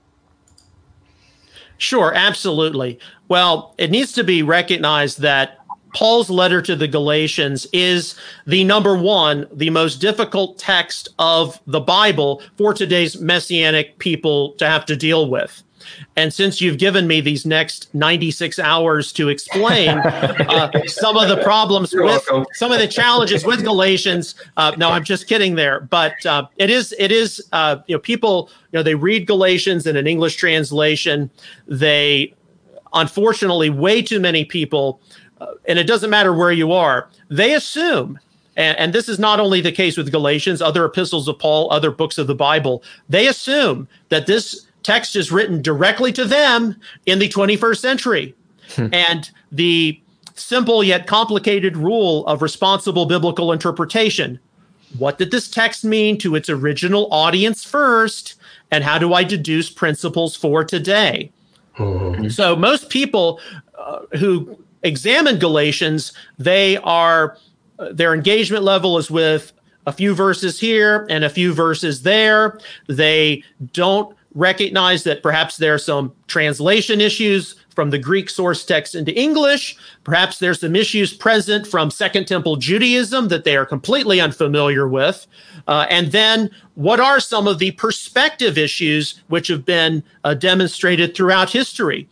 Sure, absolutely. Well, it needs to be recognized that Paul's letter to the Galatians is the number one, the most difficult text of the Bible for today's Messianic people to have to deal with. And since you've given me these next ninety-six hours to explain uh, some of the problems You're with welcome. some of the challenges with Galatians, uh, no, I'm just kidding there. But uh, it is, it is, uh, you know, people, you know, they read Galatians in an English translation. They, unfortunately, way too many people, uh, and it doesn't matter where you are, they assume. And, and this is not only the case with Galatians, other epistles of Paul, other books of the Bible, they assume that this text is written directly to them in the twenty-first century. Hmm. And the simple yet complicated rule of responsible biblical interpretation. What did this text mean to its original audience first? And how do I deduce principles for today? Hmm. So most people uh, who examine Galatians, they are, uh, their engagement level is with a few verses here and a few verses there. They don't recognize that perhaps there are some translation issues from the Greek source text into English. Perhaps there's some issues present from Second Temple Judaism that they are completely unfamiliar with. Uh, and then what are some of the perspective issues which have been uh, demonstrated throughout history?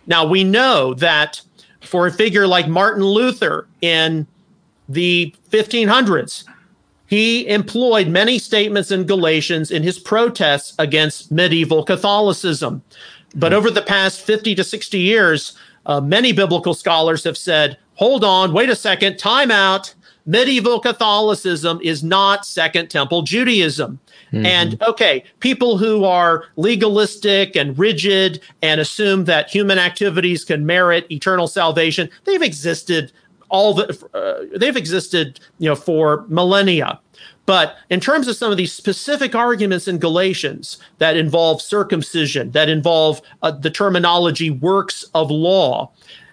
Now, we know that for a figure like Martin Luther in the fifteen hundreds, he employed many statements in Galatians in his protests against medieval Catholicism. But over the past fifty to sixty years, uh, many biblical scholars have said, hold on, wait a second, time out. Medieval Catholicism is not Second Temple Judaism. Mm-hmm. And okay, people who are legalistic and rigid and assume that human activities can merit eternal salvation, they've existed all the uh, they've existed, you know, for millennia. But in terms of some of these specific arguments in Galatians that involve circumcision, that involve uh, the terminology works of law,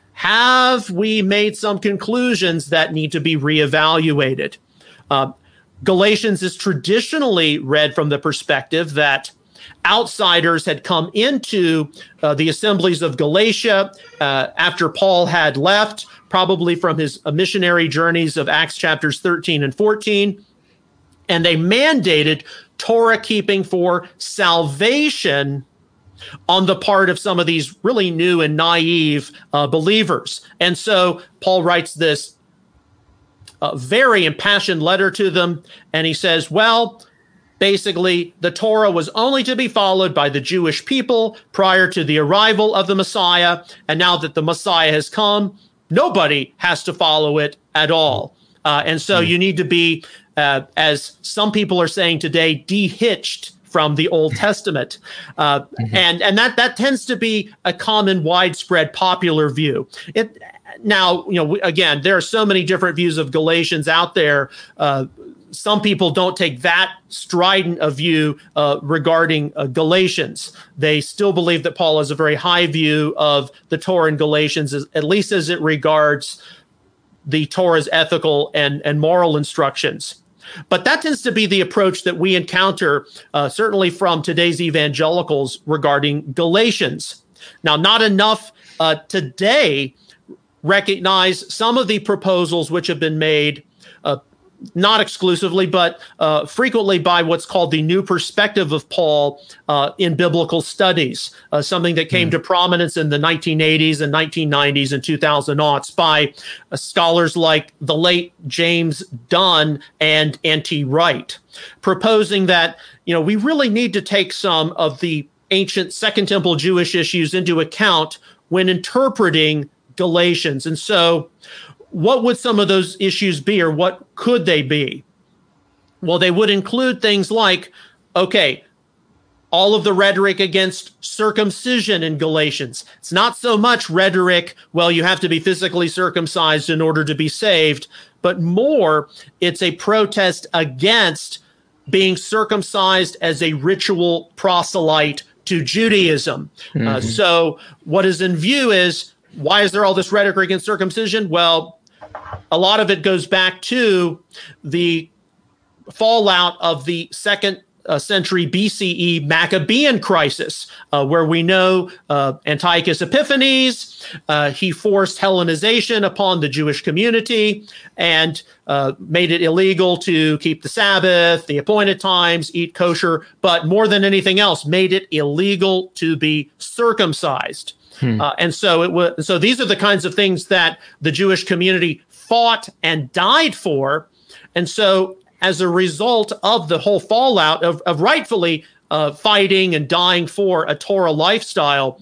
have we made some conclusions that need to be reevaluated? Uh, Galatians is traditionally read from the perspective that outsiders had come into uh, the assemblies of Galatia uh, after Paul had left, probably from his uh, missionary journeys of Acts chapters thirteen and fourteen. And they mandated Torah keeping for salvation on the part of some of these really new and naive uh, believers. And so Paul writes this uh, very impassioned letter to them. And he says, well, basically, the Torah was only to be followed by the Jewish people prior to the arrival of the Messiah. And now that the Messiah has come, nobody has to follow it at all. Uh, and so mm. you need to be, uh, as some people are saying today, de-hitched from the Old Testament. Uh, mm-hmm. And and that that tends to be a common, widespread, popular view. It Now, you know, again, there are so many different views of Galatians out there. Uh, some people don't take that strident a view uh, regarding uh, Galatians. They still believe that Paul has a very high view of the Torah in Galatians, as, at least as it regards the Torah's ethical and, and moral instructions. But that tends to be the approach that we encounter, uh, certainly from today's evangelicals regarding Galatians. Now, not enough uh, today recognize some of the proposals which have been made, uh, not exclusively, but uh, frequently by what's called the new perspective of Paul uh, in biblical studies, uh, something that came mm. to prominence in the nineteen eighties and nineteen nineties and two thousand aughts by uh, scholars like the late James Dunn and N T Wright, proposing that, you know, we really need to take some of the ancient Second Temple Jewish issues into account when interpreting Galatians. And so what would some of those issues be, or what could they be? Well, they would include things like, okay, all of the rhetoric against circumcision in Galatians. It's not so much rhetoric, well, you have to be physically circumcised in order to be saved, but more, it's a protest against being circumcised as a ritual proselyte to Judaism. Mm-hmm. Uh, so what is in view is, why is there all this rhetoric against circumcision? Well, a lot of it goes back to the fallout of the second uh, century B C E Maccabean crisis, uh, where we know uh, Antiochus Epiphanes, uh, he forced Hellenization upon the Jewish community and uh, made it illegal to keep the Sabbath, the appointed times, eat kosher, but more than anything else, made it illegal to be circumcised. Hmm. Uh, and so it was. So these are the kinds of things that the Jewish community fought and died for. And so as a result of the whole fallout of, of rightfully uh, fighting and dying for a Torah lifestyle,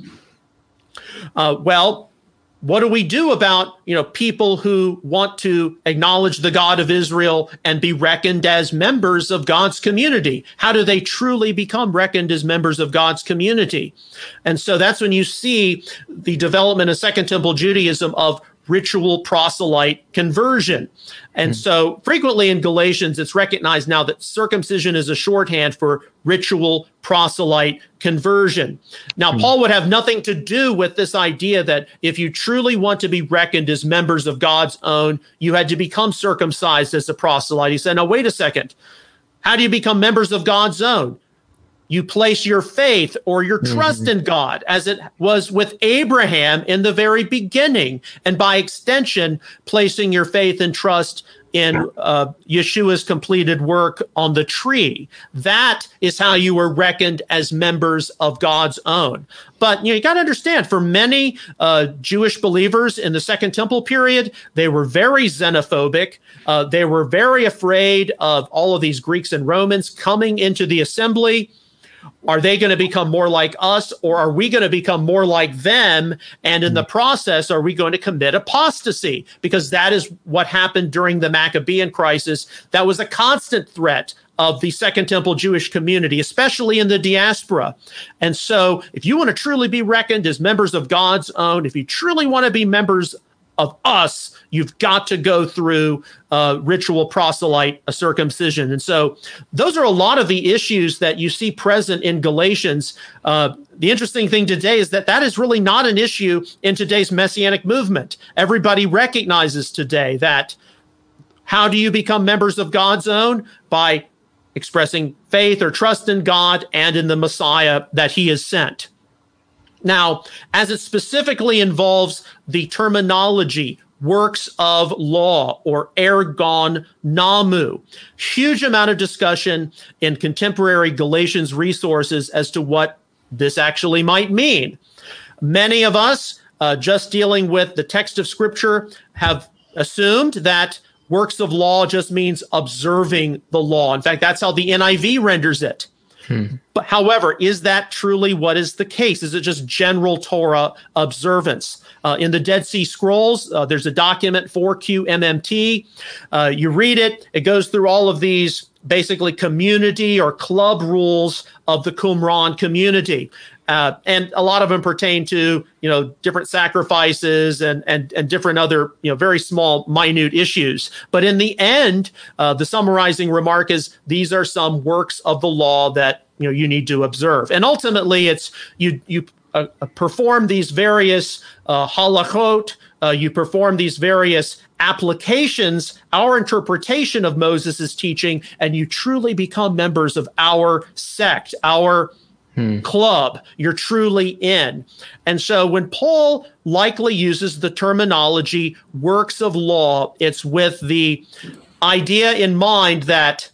uh, well, what do we do about, you know, people who want to acknowledge the God of Israel and be reckoned as members of God's community? How do they truly become reckoned as members of God's community? And so that's when you see the development of Second Temple Judaism of ritual proselyte conversion. And mm. so frequently in Galatians, it's recognized now that circumcision is a shorthand for ritual proselyte conversion. Now, mm. Paul would have nothing to do with this idea that if you truly want to be reckoned as members of God's own, you had to become circumcised as a proselyte. He said, now, wait a second. How do you become members of God's own? You place your faith or your trust mm-hmm. in God, as it was with Abraham in the very beginning, and by extension, placing your faith and trust in uh, Yeshua's completed work on the tree. That is how you were reckoned as members of God's own. But you know, you got to understand, for many uh, Jewish believers in the Second Temple period, they were very xenophobic. Uh, they were very afraid of all of these Greeks and Romans coming into the assembly. Are they going to become more like us, or are we going to become more like them? And in the process, are we going to commit apostasy? Because that is what happened during the Maccabean crisis. That was a constant threat of the Second Temple Jewish community, especially in the diaspora. And so if you want to truly be reckoned as members of God's own, if you truly want to be members of us, you've got to go through uh, ritual proselyte a circumcision. And so those are a lot of the issues that you see present in Galatians. Uh, the interesting thing today is that that is really not an issue in today's Messianic movement. Everybody recognizes today that how do you become members of God's own? By expressing faith or trust in God and in the Messiah that he has sent. Now, as it specifically involves the terminology, works of law, or ergon namu, huge amount of discussion in contemporary Galatians resources as to what this actually might mean. Many of us, uh, just dealing with the text of Scripture, have assumed that works of law just means observing the law. In fact, that's how the N I V renders it. Hmm. But however, is that truly what is the case? Is it just general Torah observance? Uh, in the Dead Sea Scrolls, uh, there's a document, four Q M M T. Uh, you read it, it goes through all of these basically community or club rules of the Qumran community. Uh, and a lot of them pertain to, you know, different sacrifices and, and, and different other, you know, very small, minute issues. But in the end, uh, the summarizing remark is these are some works of the law that, you know, you need to observe. And ultimately, it's you you uh, perform these various uh, halachot, uh, you perform these various applications, our interpretation of Moses' teaching, and you truly become members of our sect, our Hmm. club. You're truly in. And so when Paul likely uses the terminology works of law, it's with the idea in mind that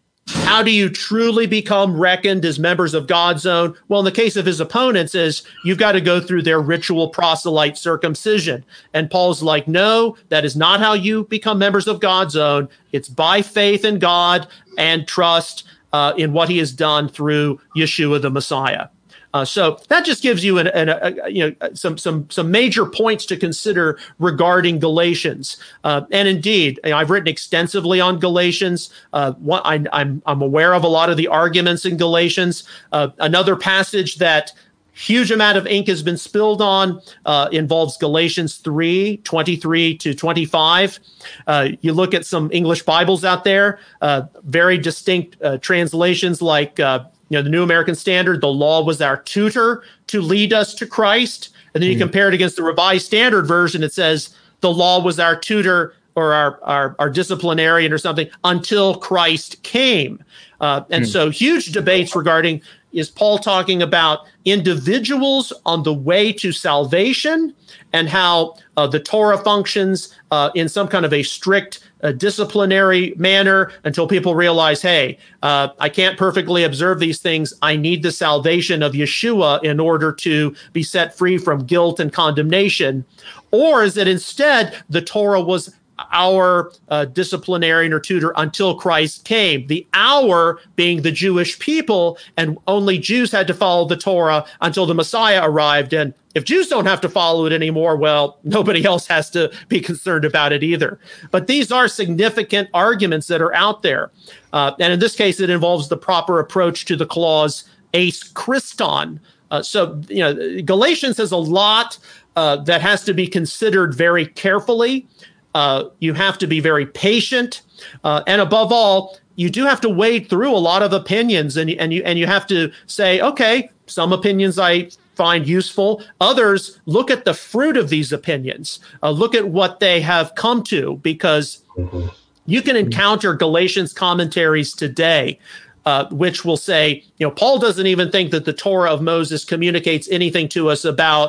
how do you truly become reckoned as members of God's own? Well, in the case of his opponents, is you've got to go through their ritual proselyte circumcision. And Paul's like, no, that is not how you become members of God's own. It's by faith in God and trust Uh, in what he has done through Yeshua the Messiah. Uh, so that just gives you an, an, a, you know some some some major points to consider regarding Galatians. Uh, and indeed, you know, I've written extensively on Galatians. Uh, what I, I'm I'm aware of a lot of the arguments in Galatians. Uh, another passage that huge amount of ink has been spilled on uh, involves Galatians three, twenty-three to twenty-five. Uh, you look at some English Bibles out there, uh, very distinct uh, translations like uh, you know, the New American Standard, the law was our tutor to lead us to Christ. And then you mm. compare it against the Revised Standard Version, it says the law was our tutor or our, our, our disciplinarian or something until Christ came. Uh, and mm. so huge debates regarding, is Paul talking about individuals on the way to salvation and how uh, the Torah functions uh, in some kind of a strict uh, disciplinary manner until people realize, hey, uh, I can't perfectly observe these things. I need the salvation of Yeshua in order to be set free from guilt and condemnation? Or is it instead the Torah was our uh, disciplinarian or tutor until Christ came, the our being the Jewish people, and only Jews had to follow the Torah until the Messiah arrived. And if Jews don't have to follow it anymore, well, nobody else has to be concerned about it either. But these are significant arguments that are out there. Uh, and in this case, it involves the proper approach to the clause eis Christon. Uh, so, you know, Galatians has a lot uh, that has to be considered very carefully. Uh, you have to be very patient, uh, and above all, you do have to wade through a lot of opinions, and and you and you have to say, okay, some opinions I find useful, others look at the fruit of these opinions, uh, look at what they have come to, because you can encounter Galatians commentaries today, uh, which will say, you know, Paul doesn't even think that the Torah of Moses communicates anything to us about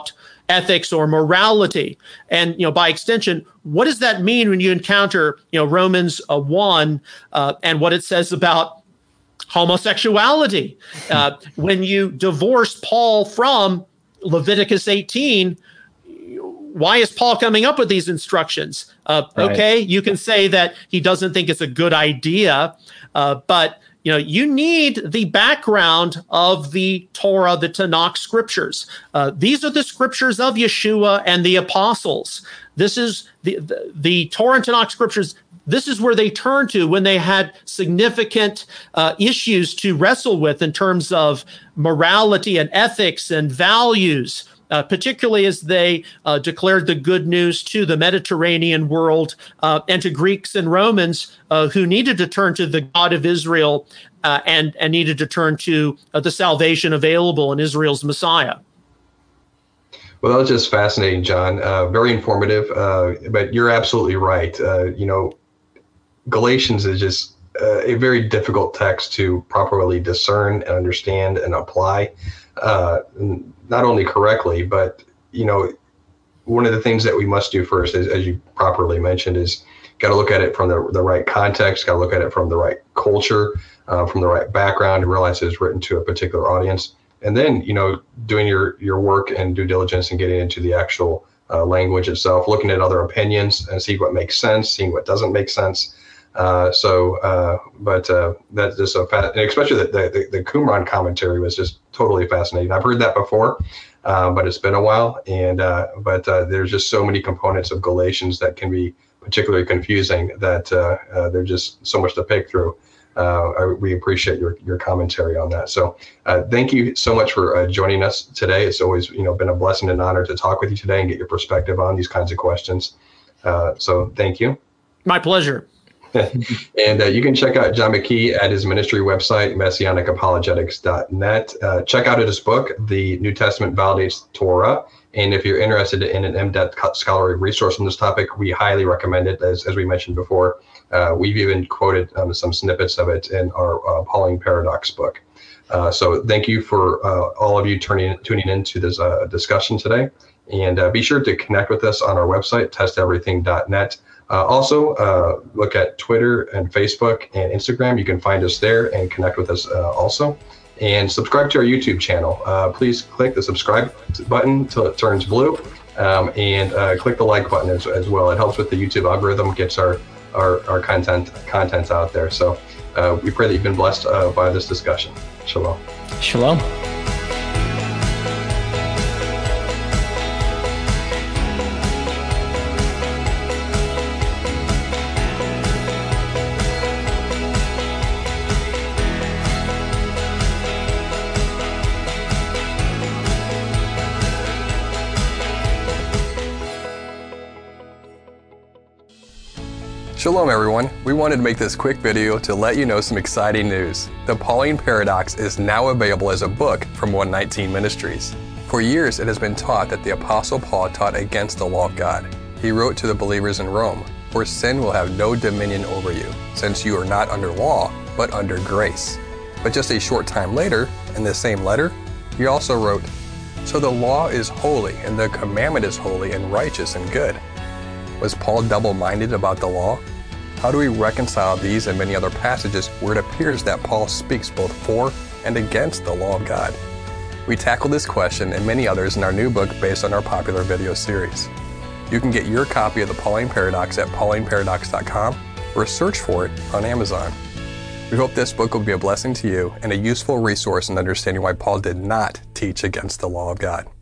ethics or morality. And, you know, by extension, what does that mean when you encounter, you know, Romans uh, one uh, and what it says about homosexuality? Uh, when you divorce Paul from Leviticus eighteen, why is Paul coming up with these instructions? Uh, right. Okay, you can say that he doesn't think it's a good idea, uh, but you know you need the background of the Torah, the Tanakh scriptures. Uh, these are the scriptures of Yeshua and the apostles. This is the, the, the Torah and Tanakh scriptures. This is where they turned to when they had significant uh, issues to wrestle with in terms of morality and ethics and values. Uh, particularly as they uh, declared the good news to the Mediterranean world uh, and to Greeks and Romans uh, who needed to turn to the God of Israel uh, and, and needed to turn to uh, the salvation available in Israel's Messiah. Well, that was just fascinating, John. Uh, very informative, uh, but you're absolutely right. Uh, you know, Galatians is just uh, a very difficult text to properly discern and understand and apply. Uh, not only correctly, but, you know, one of the things that we must do first, is, as you properly mentioned, is got to look at it from the, the right context, got to look at it from the right culture, uh, from the right background, and realize it's written to a particular audience. And then, you know, doing your, your work and due diligence and getting into the actual uh, language itself, looking at other opinions and see what makes sense, seeing what doesn't make sense. Uh, so, uh, but uh, that's just so fast, and especially the, the, the Qumran commentary was just totally fascinating. I've heard that before, uh, but it's been a while. And uh, but uh, there's just so many components of Galatians that can be particularly confusing that uh, uh, there's just so much to pick through. Uh, I, we appreciate your your commentary on that. So uh, thank you so much for uh, joining us today. It's always you know been a blessing and honor to talk with you today and get your perspective on these kinds of questions. Uh, so thank you. My pleasure. And uh, you can check out John McKee at his ministry website, messianic apologetics dot net. Uh, check out his book, The New Testament Validates Torah. And if you're interested in an in-depth scholarly resource on this topic, we highly recommend it. As, as we mentioned before, uh, we've even quoted um, some snippets of it in our uh, Pauline Paradox book. Uh, so thank you for uh, all of you turning, tuning into this uh, discussion today. And uh, be sure to connect with us on our website, test everything dot net. Uh, also, uh, look at Twitter and Facebook and Instagram. You can find us there and connect with us uh, also. And subscribe to our YouTube channel. Uh, please click the subscribe button till it turns blue, um, and uh, click the like button as, as well. It helps with the YouTube algorithm, gets our, our, our content content out there. So uh, we pray that you've been blessed uh, by this discussion. Shalom. Shalom. Shalom everyone, we wanted to make this quick video to let you know some exciting news. The Pauline Paradox is now available as a book from one nineteen Ministries. For years it has been taught that the Apostle Paul taught against the law of God. He wrote to the believers in Rome, "For sin will have no dominion over you, since you are not under law, but under grace." But just a short time later, in the same letter, he also wrote, "So the law is holy, and the commandment is holy and righteous and good." Was Paul double-minded about the law? How do we reconcile these and many other passages where it appears that Paul speaks both for and against the law of God? We tackle this question and many others in our new book based on our popular video series. You can get your copy of the Pauline Paradox at pauline paradox dot com or search for it on Amazon. We hope this book will be a blessing to you and a useful resource in understanding why Paul did not teach against the law of God.